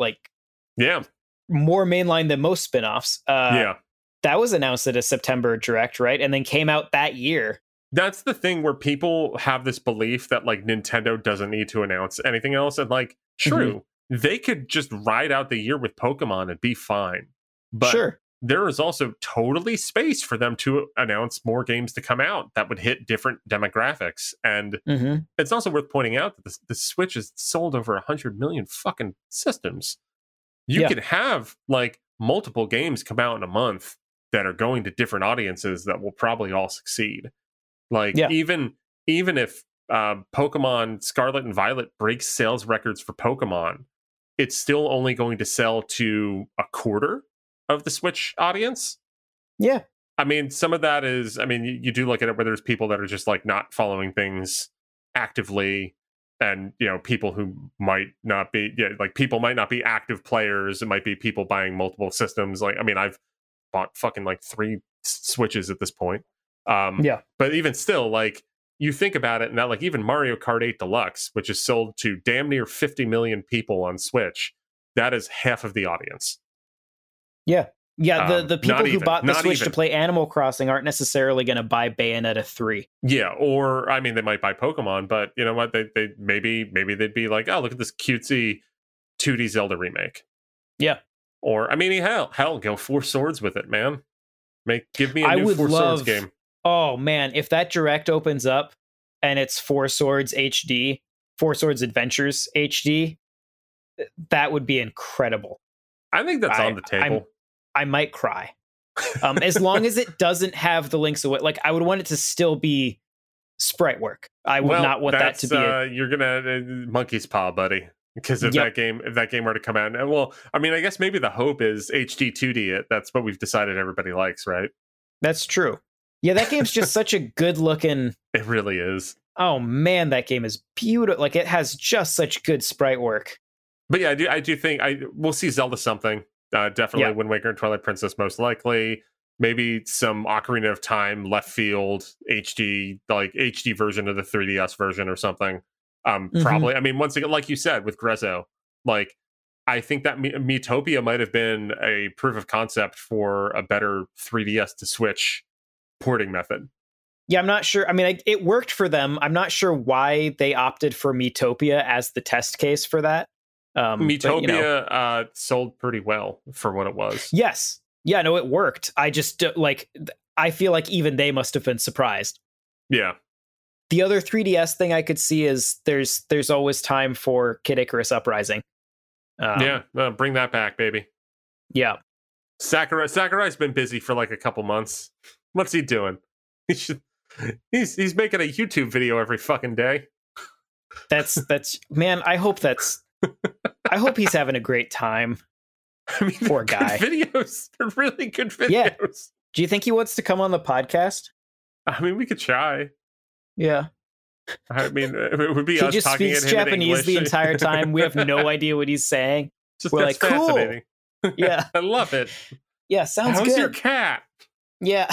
more mainline than most spin-offs. That was announced at a September Direct, right? And then came out that year. That's the thing where people have this belief that like Nintendo doesn't need to announce anything else. And like, true, they could just ride out the year with Pokemon and be fine. But there is also totally space for them to announce more games to come out that would hit different demographics. And it's also worth pointing out that the Switch has sold over 100 million fucking systems. You can have like multiple games come out in a month that are going to different audiences that will probably all succeed. Like even if Pokemon Scarlet and Violet breaks sales records for Pokemon, it's still only going to sell to a quarter of the Switch audience. Yeah. I mean, some of that is, you do look at it where there's people that are just like not following things actively, and people who might not be people might not be active players. It might be people buying multiple systems. I've bought fucking like 3 Switches at this point. But even still, like, you think about it, and that like even Mario Kart 8 Deluxe, which is sold to damn near 50 million people on Switch, that is half of the audience. Yeah. The people who bought the Switch to play Animal Crossing aren't necessarily going to buy Bayonetta 3. Yeah, or they might buy Pokemon, but you know what? They maybe they'd be like, oh, look at this cutesy 2D Zelda remake. Yeah. Or hell, go 4 Swords with it, man. Give me a new 4 Swords game. Oh man, if that Direct opens up and it's 4 Swords HD, 4 Swords Adventures HD, that would be incredible. I think that's on the table. I might cry. As long as it doesn't have the Link's Away, like I would want it to still be sprite work. I would not want that to be. You're gonna monkey's paw, buddy. Because if that game were to come out, I guess maybe the hope is HD 2D it. That's what we've decided everybody likes, right? That's true. Yeah, that game's just such a good looking. It really is. Oh man, that game is beautiful. Like it has just such good sprite work. But yeah, I do think we'll see Zelda something. Definitely Wind Waker and Twilight Princess most likely. Maybe some Ocarina of Time left field HD, like HD version of the 3DS version or something. Probably. Once again, like you said with Grezzo, like I think that Miitopia might have been a proof of concept for a better 3DS to Switch porting method. Yeah, I'm not sure. I mean, it worked for them. I'm not sure why they opted for Miitopia as the test case for that. Miitopia sold pretty well for what it was. Yes. Yeah, no, it worked. I just I feel like even they must have been surprised. Yeah. The other 3DS thing I could see is there's always time for Kid Icarus Uprising. Bring that back, baby. Yeah. Sakurai's been busy for like a couple months. What's he doing? He's making a YouTube video every fucking day. That's man, I hope he's having a great time. I mean, poor guy. Videos. They're really good videos. Yeah. Do you think he wants to come on the podcast? I mean, we could try. Yeah. I mean, it would be us just talking speaks in Japanese the entire time. We have no idea what he's saying. We're like, cool. Yeah. I love it. Yeah, sounds good. How's your cat? Yeah.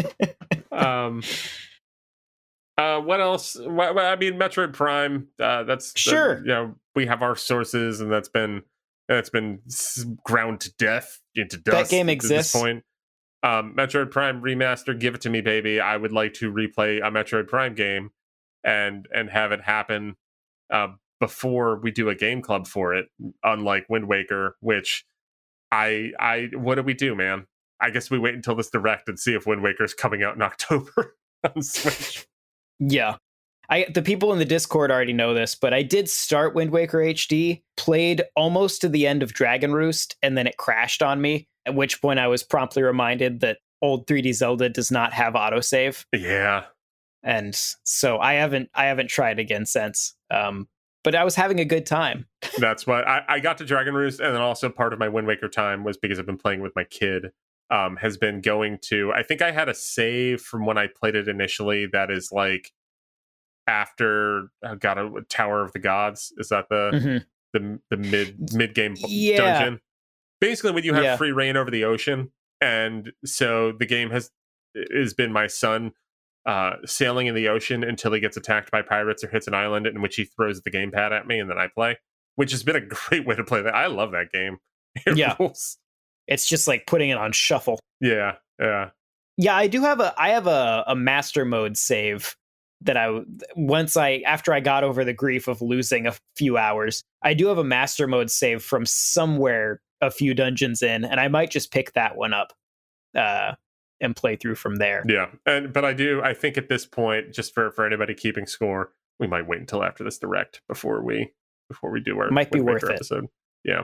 What else? I mean, Metroid Prime. That's sure. We have our sources, and that's been ground to death into dust. That game exists. At this point. Metroid Prime Remaster, give it to me, baby. I would like to replay a Metroid Prime game and have it happen before we do a game club for it, unlike Wind Waker, which what do we do, man? I guess we wait until this Direct and see if Wind Waker's coming out in October on Switch. Yeah. The people in the Discord already know this, but I did start Wind Waker HD, played almost to the end of Dragon Roost, and then it crashed on me, at which point I was promptly reminded that old 3D Zelda does not have autosave. Yeah. And so I haven't tried again since. But I was having a good time. That's why I got to Dragon Roost, and then also part of my Wind Waker time was because I've been playing with my kid. Has been going to, I think I had a save from when I played it initially that is like after Tower of the Gods. Is that the mid game dungeon? Basically, when you have free reign over the ocean, and so the game has been my son sailing in the ocean until he gets attacked by pirates or hits an island in which he throws the gamepad at me, and then I play, which has been a great way to play that. I love that game. It rules. It's just like putting it on shuffle. Yeah. I have a master mode save that after I got over the grief of losing a few hours, I do have a master mode save from somewhere a few dungeons in, and I might just pick that one up and play through from there. Yeah. But I think at this point, just for anybody keeping score, we might wait until after this Direct before we do our might be worth episode. Yeah.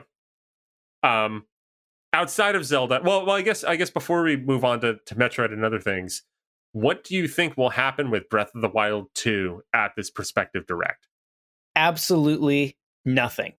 Outside of Zelda, well, I guess before we move on to Metroid and other things, what do you think will happen with Breath of the Wild 2 at this prospective Direct? Absolutely nothing.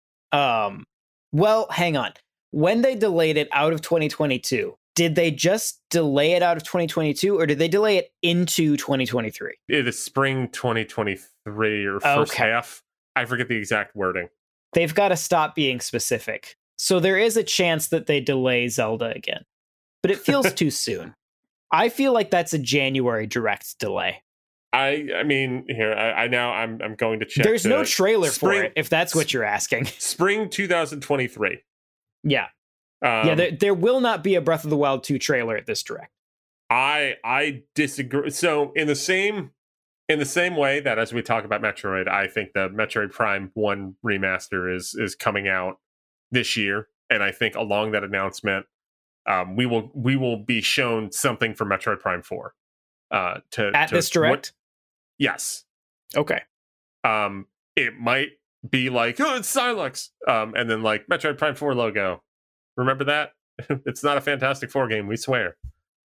Well, hang on. When they delayed it out of 2022, did they just delay it out of 2022, or did they delay it into 2023? It is spring 2023 or first half. I forget the exact wording. They've got to stop being specific. So there is a chance that they delay Zelda again, but it feels too soon. I feel like that's a January Direct delay. I mean, here I'm going to check. There's no trailer for it, if that's what you're asking. Spring 2023. Yeah, there will not be a Breath of the Wild 2 trailer at this Direct. I disagree. So in the same way that as we talk about Metroid, I think the Metroid Prime 1 remaster is coming out this year, and I think along that announcement, we will be shown something for Metroid Prime 4. At this Direct? Yes. Okay. It might be like, oh, it's Silex, and then like Metroid Prime 4 logo. Remember that? It's not a Fantastic Four game, we swear.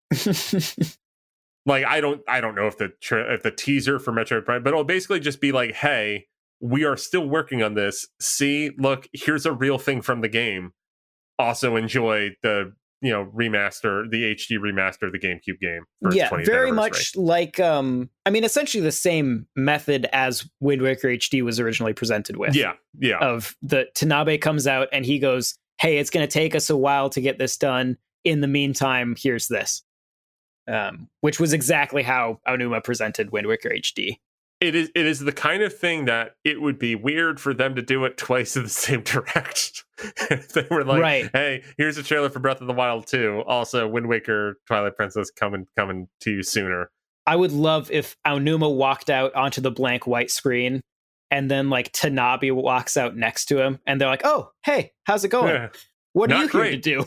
Like I don't know if the teaser for Metroid Prime, but it'll basically just be like, hey, we are still working on this. See, look, here's a real thing from the game. Also enjoy the remaster, the HD remaster of the GameCube game. Yeah, very much like essentially the same method as Wind Waker HD was originally presented with. Yeah. Of the Tanabe comes out and he goes, hey, it's going to take us a while to get this done. In the meantime, here's this. Which was exactly how Aonuma presented Wind Waker HD. It is the kind of thing that it would be weird for them to do it twice in the same Direct. If they were like, right. Hey, here's a trailer for Breath of the Wild 2. Also, Wind Waker Twilight Princess coming to you sooner. I would love if Aonuma walked out onto the blank white screen and then like Tanabe walks out next to him and they're like, oh, hey, how's it going? Yeah. What are you here to do?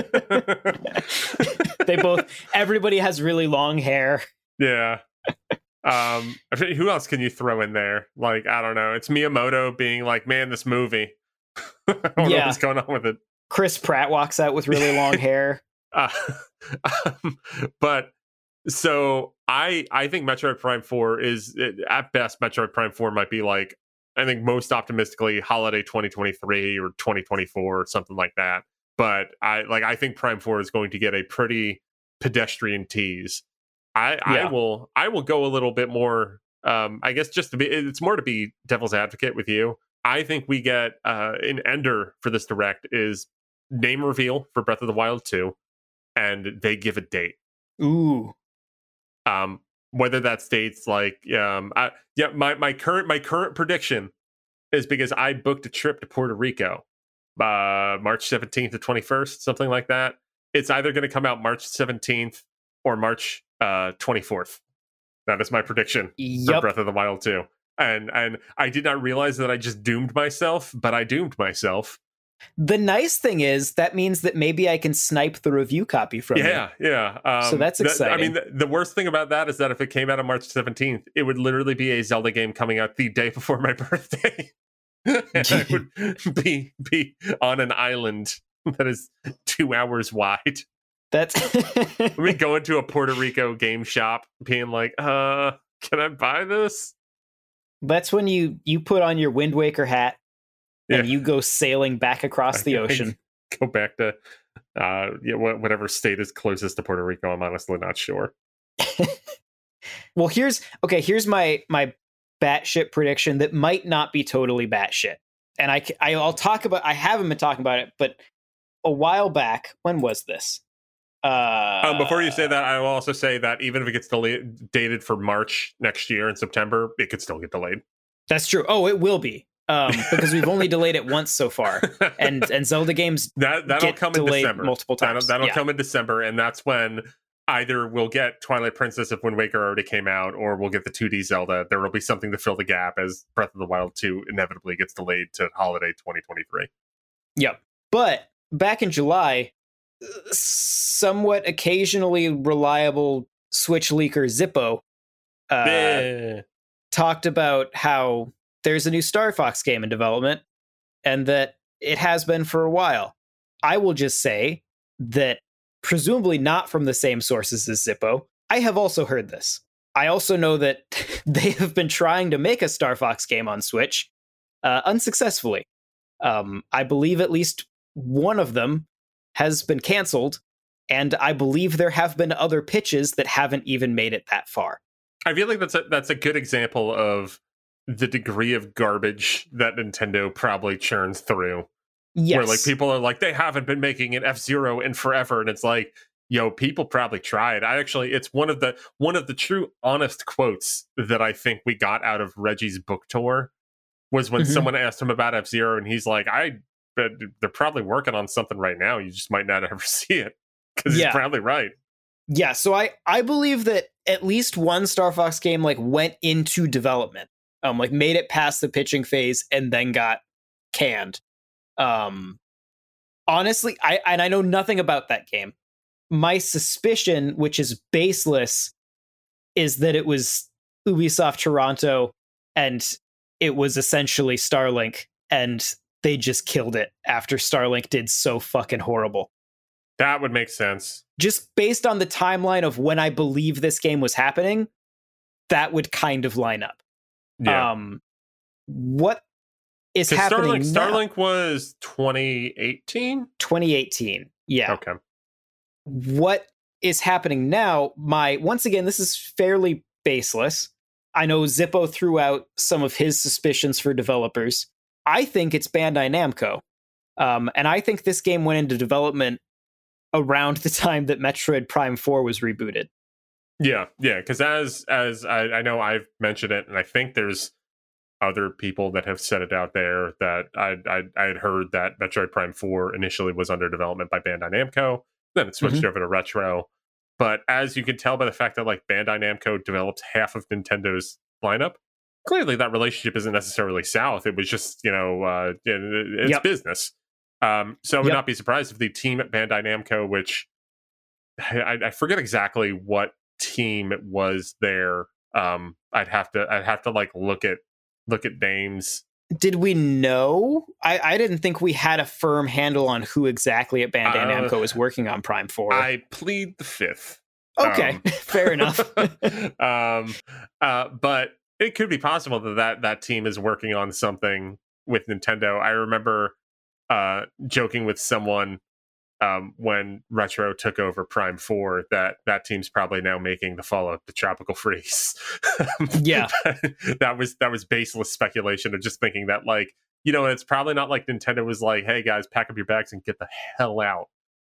Everybody has really long hair. Yeah. Who else can you throw in there? Like, I don't know. It's Miyamoto being like, man, this movie. I don't know what's going on with it. Chris Pratt walks out with really long hair. But so I think Metroid Prime 4 is at best, Metroid Prime 4 might be like, I think most optimistically holiday 2023 or 2024 or something like that. But I think Prime 4 is going to get a pretty pedestrian tease. I will go a little bit more. I guess it's more to be devil's advocate with you. I think we get an ender for this direct is name reveal for Breath of the Wild 2, and they give a date. Ooh. Whether that states like my current prediction is because I booked a trip to Puerto Rico March 17th to 21st, something like that. It's either going to come out March 17th or March 24th. That is my prediction for Breath of the Wild 2. And I did not realize that I just doomed myself, but I doomed myself. The nice thing is that means that maybe I can snipe the review copy from you. Yeah. So that's exciting. The worst thing about that is that if it came out on March 17th, it would literally be a Zelda game coming out the day before my birthday. And I would be on an island that is 2 hours wide. That's we go into a Puerto Rico game shop being like, can I buy this? That's when you put on your Wind Waker hat and you go sailing back across the ocean. Go back to whatever state is closest to Puerto Rico. I'm honestly not sure. Well, here's my batshit prediction that might not be totally batshit. And I'll talk about, I haven't been talking about it, but a while back, when was this? Before you say that, I will also say that even if it gets dated for March next year in September, it could still get delayed. That's true. Oh, it will be. Because we've only delayed it once so far, and Zelda games that'll come in December multiple times. That'll come in December, and that's when either we'll get Twilight Princess if Wind Waker already came out, or we'll get the 2D Zelda. There will be something to fill the gap as Breath of the Wild 2 inevitably gets delayed to holiday 2023. Yep. But back in July, somewhat occasionally reliable Switch leaker Zippo talked about how there's a new Star Fox game in development, and that it has been for a while. I will just say that, presumably not from the same sources as Zippo, I have also heard this. I also know that they have been trying to make a Star Fox game on Switch, unsuccessfully. I believe at least one of them has been canceled, and I believe there have been other pitches that haven't even made it that far. I feel like that's a good example of the degree of garbage that Nintendo probably churns through. Yes. Where like people are like, they haven't been making an F-Zero in forever, and it's like, yo, people probably tried. It's one of the true honest quotes that I think we got out of Reggie's book tour was when someone asked him about F-Zero, and he's like, they're probably working on something right now. You just might not ever see it, because he's probably right. Yeah, so I believe that at least one Star Fox game like went into development. Like made it past the pitching phase and then got canned. Honestly, I know nothing about that game. My suspicion, which is baseless, is that it was Ubisoft Toronto and it was essentially Starlink, and they just killed it after Starlink did so fucking horrible. That would make sense. Just based on the timeline of when I believe this game was happening, that would kind of line up. Yeah. What is happening Starlink was 2018? 2018. Yeah. Okay. What is happening now? Once again, this is fairly baseless. I know Zippo threw out some of his suspicions for developers. I think it's Bandai Namco. And I think this game went into development around the time that Metroid Prime 4 was rebooted. Yeah, because as I know I've mentioned it, and I think there's other people that have said it out there, that I had heard that Metroid Prime 4 initially was under development by Bandai Namco, then it switched over to Retro. But as you can tell by the fact that like Bandai Namco developed half of Nintendo's lineup, clearly that relationship isn't necessarily south. It was just, it's business. So I would not be surprised if the team at Bandai Namco, which I forget exactly what team it was there. I'd have to like look at names. Did we know? I didn't think we had a firm handle on who exactly at Bandai Namco was working on Prime 4. I plead the fifth. Okay, fair enough. But it could be possible that team is working on something with Nintendo. I remember joking with someone when Retro took over Prime 4 that team's probably now making the follow-up to Tropical Freeze. Yeah. that was baseless speculation of just thinking that, like, it's probably not like Nintendo was like, hey guys, pack up your bags and get the hell out.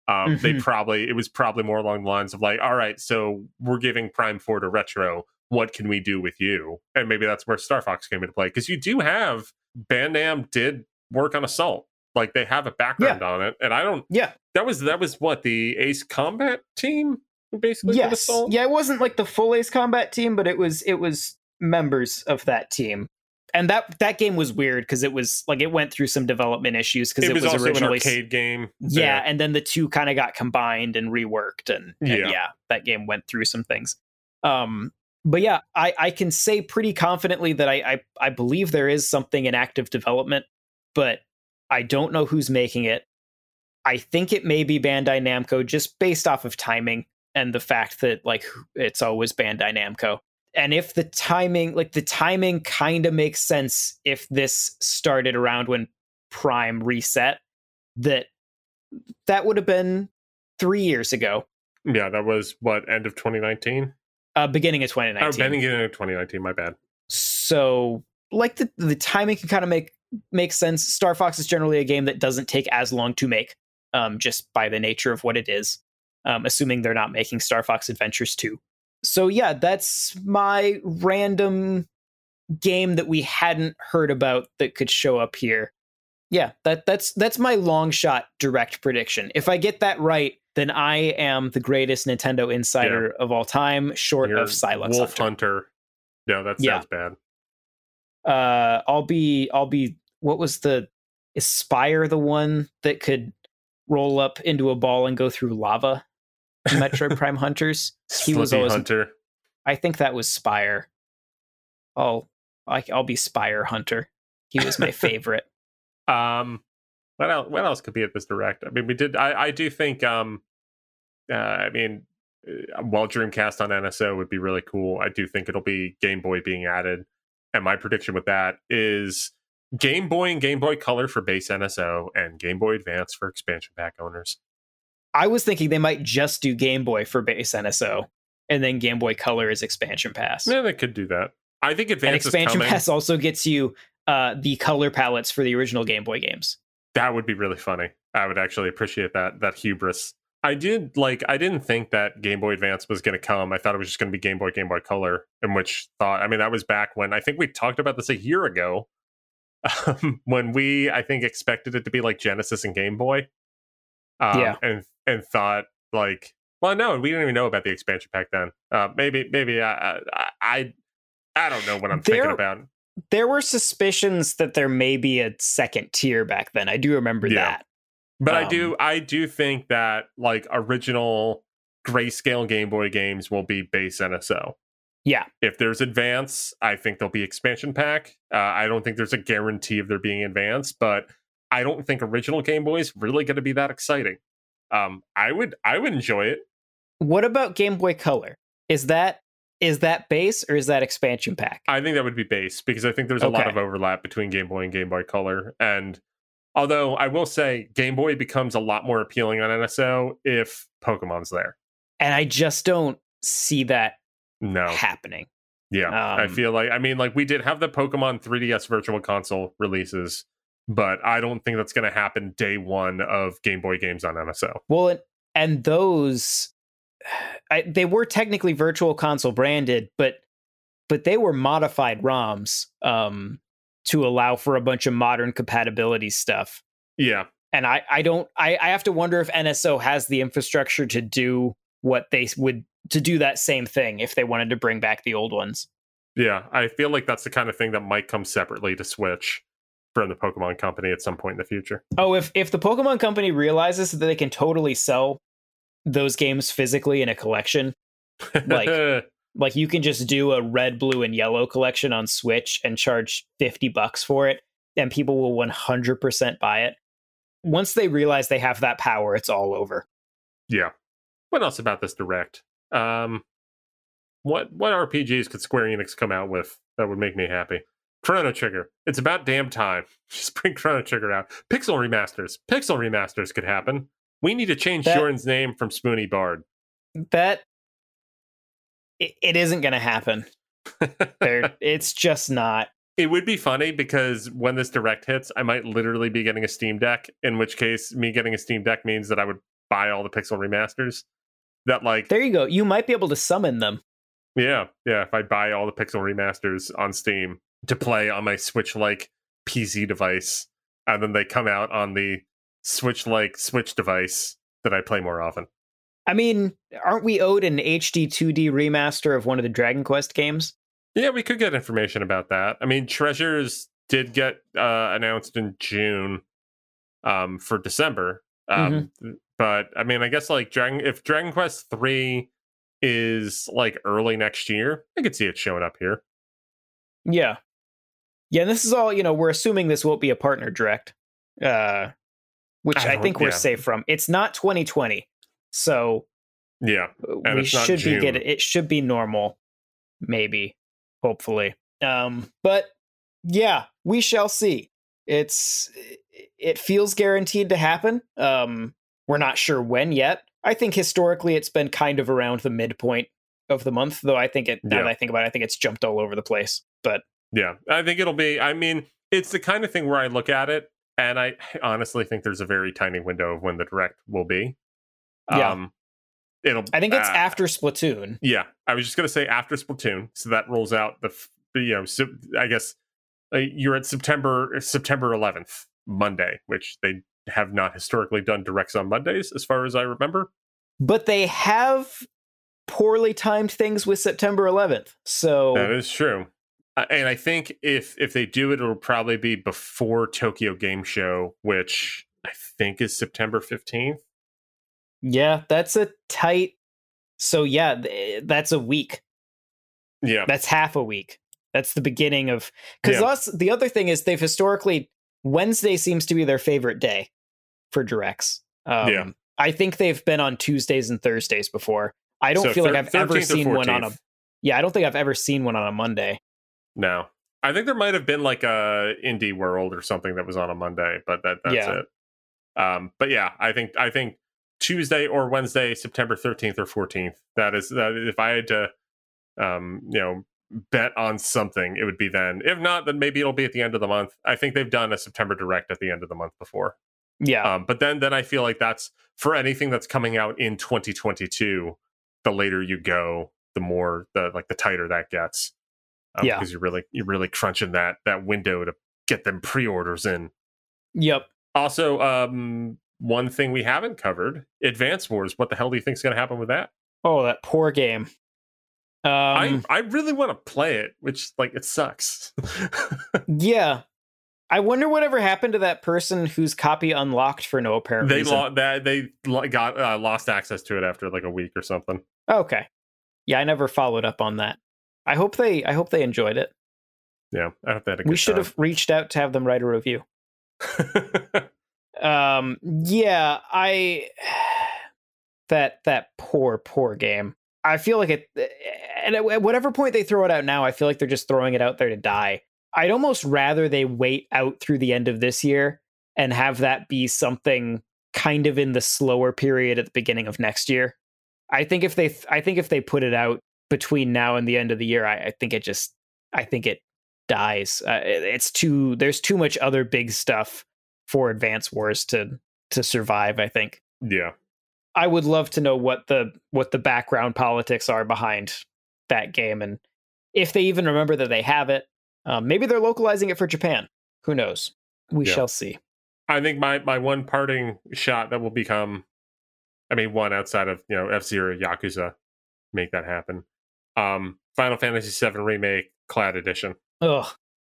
It was probably more along the lines of like, all right, so we're giving Prime 4 to Retro. What can we do with you? And maybe that's where Star Fox came into play, because you do have Bandai did work on Assault. Like, they have a background on it, and I don't. Yeah, that was what, the Ace Combat team basically. Yes, Assault? Yeah, it wasn't like the full Ace Combat team, but it was members of that team. And that game was weird because it was like it went through some development issues because it was also originally an arcade game. Yeah, and then the two kind of got combined and reworked, and that game went through some things. But yeah, I can say pretty confidently that I believe there is something in active development, but I don't know who's making it. I think it may be Bandai Namco, just based off of timing and the fact that like it's always Bandai Namco. And if the timing kind of makes sense, if this started around when Prime reset, that would have been 3 years ago. Yeah, that was end of 2019? Beginning of 2019. Oh, beginning of 2019, my bad. So like the timing can kind of make sense. Star Fox is generally a game that doesn't take as long to make, just by the nature of what it is, assuming they're not making Star Fox Adventures 2. So yeah, that's my random game that we hadn't heard about that could show up here. Yeah, that's my long shot direct prediction. If I get that right, then I am the greatest Nintendo insider of all time, short of Silex Wolf Hunter. No, that sounds bad. I'll be what was is Spire the one that could roll up into a ball and go through lava in Metroid Prime Hunters? He was always Hunter. I think that was Spire. I'll be Spire Hunter. He was my favorite. What else could be at this direct? I mean, I do think Dreamcast on NSO would be really cool. I do think it'll be Game Boy being added. And my prediction with that is Game Boy and Game Boy Color for base NSO and Game Boy Advance for expansion pack owners. I was thinking they might just do Game Boy for base NSO and then Game Boy Color is expansion pass. Yeah, they could do that. I think Advance and expansion pass also gets you the color palettes for the original Game Boy games. That would be really funny. I would actually appreciate that hubris. I didn't think that Game Boy Advance was going to come. I thought it was just going to be Game Boy Color, that was back when, I think we talked about this a year ago, when we, I think, expected it to be like Genesis and Game Boy. And thought like, well, no, we didn't even know about the expansion pack then. Maybe I don't know what I'm thinking about. There were suspicions that there may be a second tier back then. I do remember that. But I do think that like original grayscale Game Boy games will be base NSO. Yeah. If there's Advance, I think there'll be expansion pack. I don't think there's a guarantee of there being Advance, but I don't think original Game Boy is really going to be that exciting. I would enjoy it. What about Game Boy Color? Is that base or is that expansion pack? I think that would be base because I think there's a lot of overlap between Game Boy and Game Boy Color. And although I will say Game Boy becomes a lot more appealing on NSO if Pokemon's there. And I just don't see that happening. Yeah. I feel like, we did have the Pokemon 3DS Virtual Console releases, but I don't think that's going to happen day one of Game Boy games on NSO. Well, and those, they were technically Virtual Console branded, but they were modified ROMs to allow for a bunch of modern compatibility stuff. Yeah. And I have to wonder if NSO has the infrastructure to do what they would to do that same thing if they wanted to bring back the old ones. Yeah, I feel like that's the kind of thing that might come separately to Switch from the Pokemon Company at some point in the future. Oh, if the Pokemon Company realizes that they can totally sell those games physically in a collection, like you can just do a red, blue, and yellow collection on Switch and charge $50 for it, and people will 100% buy it. Once they realize they have that power, it's all over. Yeah. What else about this Direct? What RPGs could Square Enix come out with that would make me happy? Chrono Trigger. It's about damn time. Just bring Chrono Trigger out. Pixel remasters could happen. We need to change Jordan's name from Spoony Bard. That it isn't going to happen. It's just not. It would be funny because when this Direct hits, I might literally be getting a Steam Deck, in which case me getting a Steam Deck means that I would buy all the Pixel remasters. That there you go. You might be able to summon them. Yeah. If I buy all the Pixel remasters on Steam to play on my Switch-like PC device, and then they come out on the Switch-like Switch device that I play more often. I mean, aren't we owed an HD 2D remaster of one of the Dragon Quest games? Yeah, we could get information about that. I mean, Treasures did get announced in June for December. But, I mean, I guess like if Dragon Quest 3 is like early next year, I could see it showing up here. Yeah. Yeah, and this is all, we're assuming this won't be a partner direct, which I think we're safe from. It's not 2020. So yeah, we should be getting it. Should be normal, maybe, hopefully. But yeah, we shall see. It feels guaranteed to happen. We're not sure when yet. I think historically it's been kind of around the midpoint of the month, though I think now that I think about it, I think it's jumped all over the place. But yeah, I think it'll be, I mean, it's the kind of thing where I look at it and I honestly think there's a very tiny window of when the Direct will be. Yeah. I think it's after Splatoon. Yeah, I was just going to say after Splatoon. So that rolls out I guess you're at September 11th, Monday, which they have not historically done Directs on Mondays, as far as I remember. But they have poorly timed things with September 11th. So that is true. And I think if they do it, it'll probably be before Tokyo Game Show, which I think is September 15th. Yeah, that's a tight. So yeah, that's a week. Yeah, that's half a week. That's the beginning of, because the other thing is they've historically, Wednesday seems to be their favorite day for directs. I think they've been on Tuesdays and Thursdays before. I don't feel like I've ever seen one on I don't think I've ever seen one on a Monday. No, I think there might have been like a Indie World or something that was on a Monday, but that's it. But yeah, I think Tuesday or Wednesday, September 13th or 14th. That is if I had to, bet on something, it would be then. If not, then maybe it'll be at the end of the month. I think they've done a September Direct at the end of the month before. Yeah. But then I feel like that's for anything that's coming out in 2022. The later you go, the more the tighter that gets. Because you're really crunching that window to get them pre-orders in. Yep. Also, one thing we haven't covered, Advance Wars. What the hell do you think is going to happen with that? Oh, that poor game. I really want to play it, which it sucks. Yeah. I wonder whatever happened to that person whose copy unlocked for no apparent reason. They got lost access to it after a week or something. Okay. Yeah, I never followed up on that. I hope they enjoyed it. Yeah, I hope they had a good time. We should have reached out to have them write a review. Yeah, that poor game. I feel like it, and at whatever point they throw it out now, I feel like they're just throwing it out there to die. I'd almost rather they wait out through the end of this year and have that be something kind of in the slower period at the beginning of next year. I think if they put it out between now and the end of the year, I think it dies. There's too much other big stuff for Advance Wars to survive, I think. Yeah. I would love to know what the background politics are behind that game, and if they even remember that they have it. Maybe they're localizing it for Japan. Who knows? We shall see. I think my one parting shot that will become I mean, one outside of F-Zero, Yakuza, make that happen. Final Fantasy VII Remake Cloud Edition. Ugh.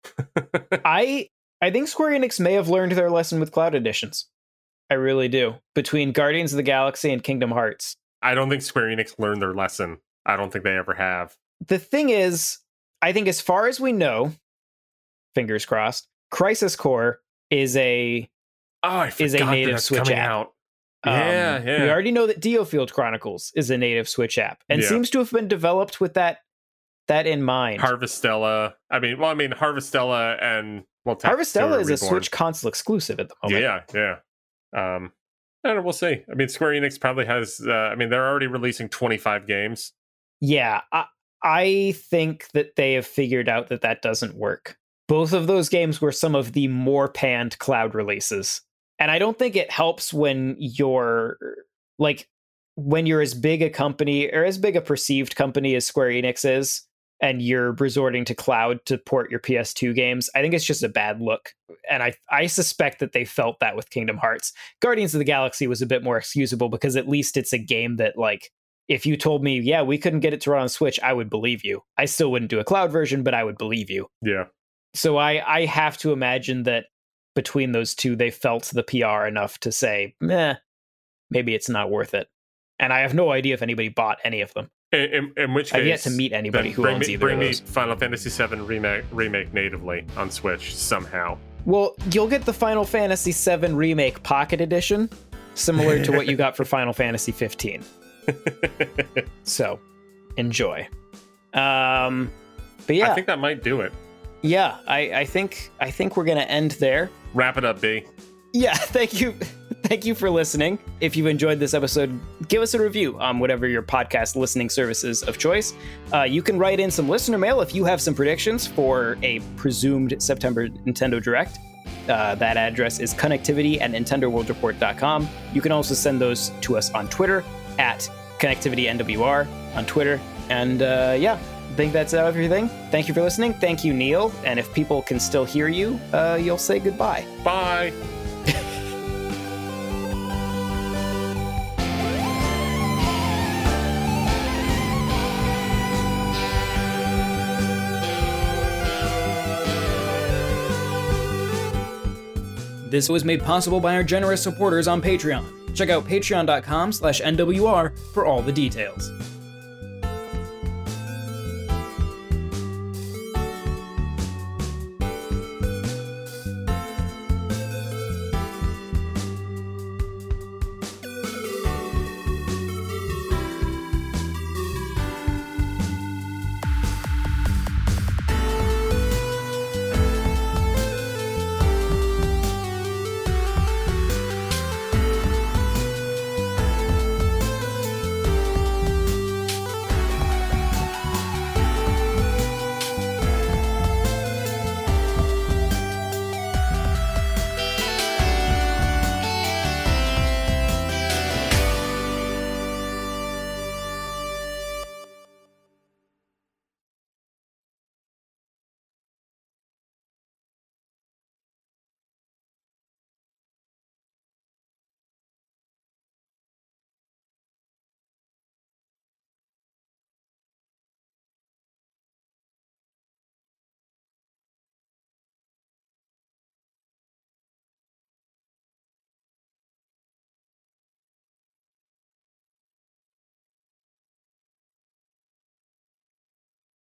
I think Square Enix may have learned their lesson with Cloud Editions. I really do. Between Guardians of the Galaxy and Kingdom Hearts. I don't think Square Enix learned their lesson. I don't think they ever have. The thing is, I think as far as we know, fingers crossed, Crisis Core is a native Switch app. Out. Yeah. We already know that DioField Chronicles is a native Switch app and seems to have been developed with that in mind. Harvestella. Harvestella and Harvestella is a Switch console exclusive at the moment. Yeah. I don't know, we'll see. I mean, Square Enix probably has. They're already releasing 25 games. Yeah, I think that they have figured out that doesn't work. Both of those games were some of the more panned cloud releases. And I don't think it helps when you're as big a company or as big a perceived company as Square Enix is, and you're resorting to cloud to port your PS2 games. I think it's just a bad look. And I suspect that they felt that with Kingdom Hearts. Guardians of the Galaxy was a bit more excusable because at least it's a game that, like, if you told me, yeah, we couldn't get it to run on Switch, I would believe you. I still wouldn't do a cloud version, but I would believe you. Yeah. So I have to imagine that between those two, they felt the PR enough to say, maybe it's not worth it. And I have no idea if anybody bought any of them. In which case, I've yet to meet anybody who owns either of those. Bring me Final Fantasy VII remake natively on Switch somehow. Well, you'll get the Final Fantasy VII Remake Pocket Edition, similar to what you got for Final Fantasy 15. So, enjoy. But yeah, I think that might do it. Yeah, I think we're gonna end there. Wrap it up, B. Yeah, thank you for listening. If you enjoyed this episode, give us a review on whatever your podcast listening services of choice. You can write in some listener mail if you have some predictions for a presumed September Nintendo Direct. That address is connectivity@nintendoworldreport.com. You can also send those to us on Twitter at connectivitynwr on Twitter. And I think that's everything. Thank you for listening. Thank you, Neil. And if people can still hear you, you'll say goodbye. Bye. This was made possible by our generous supporters on Patreon. Check out patreon.com/NWR for all the details.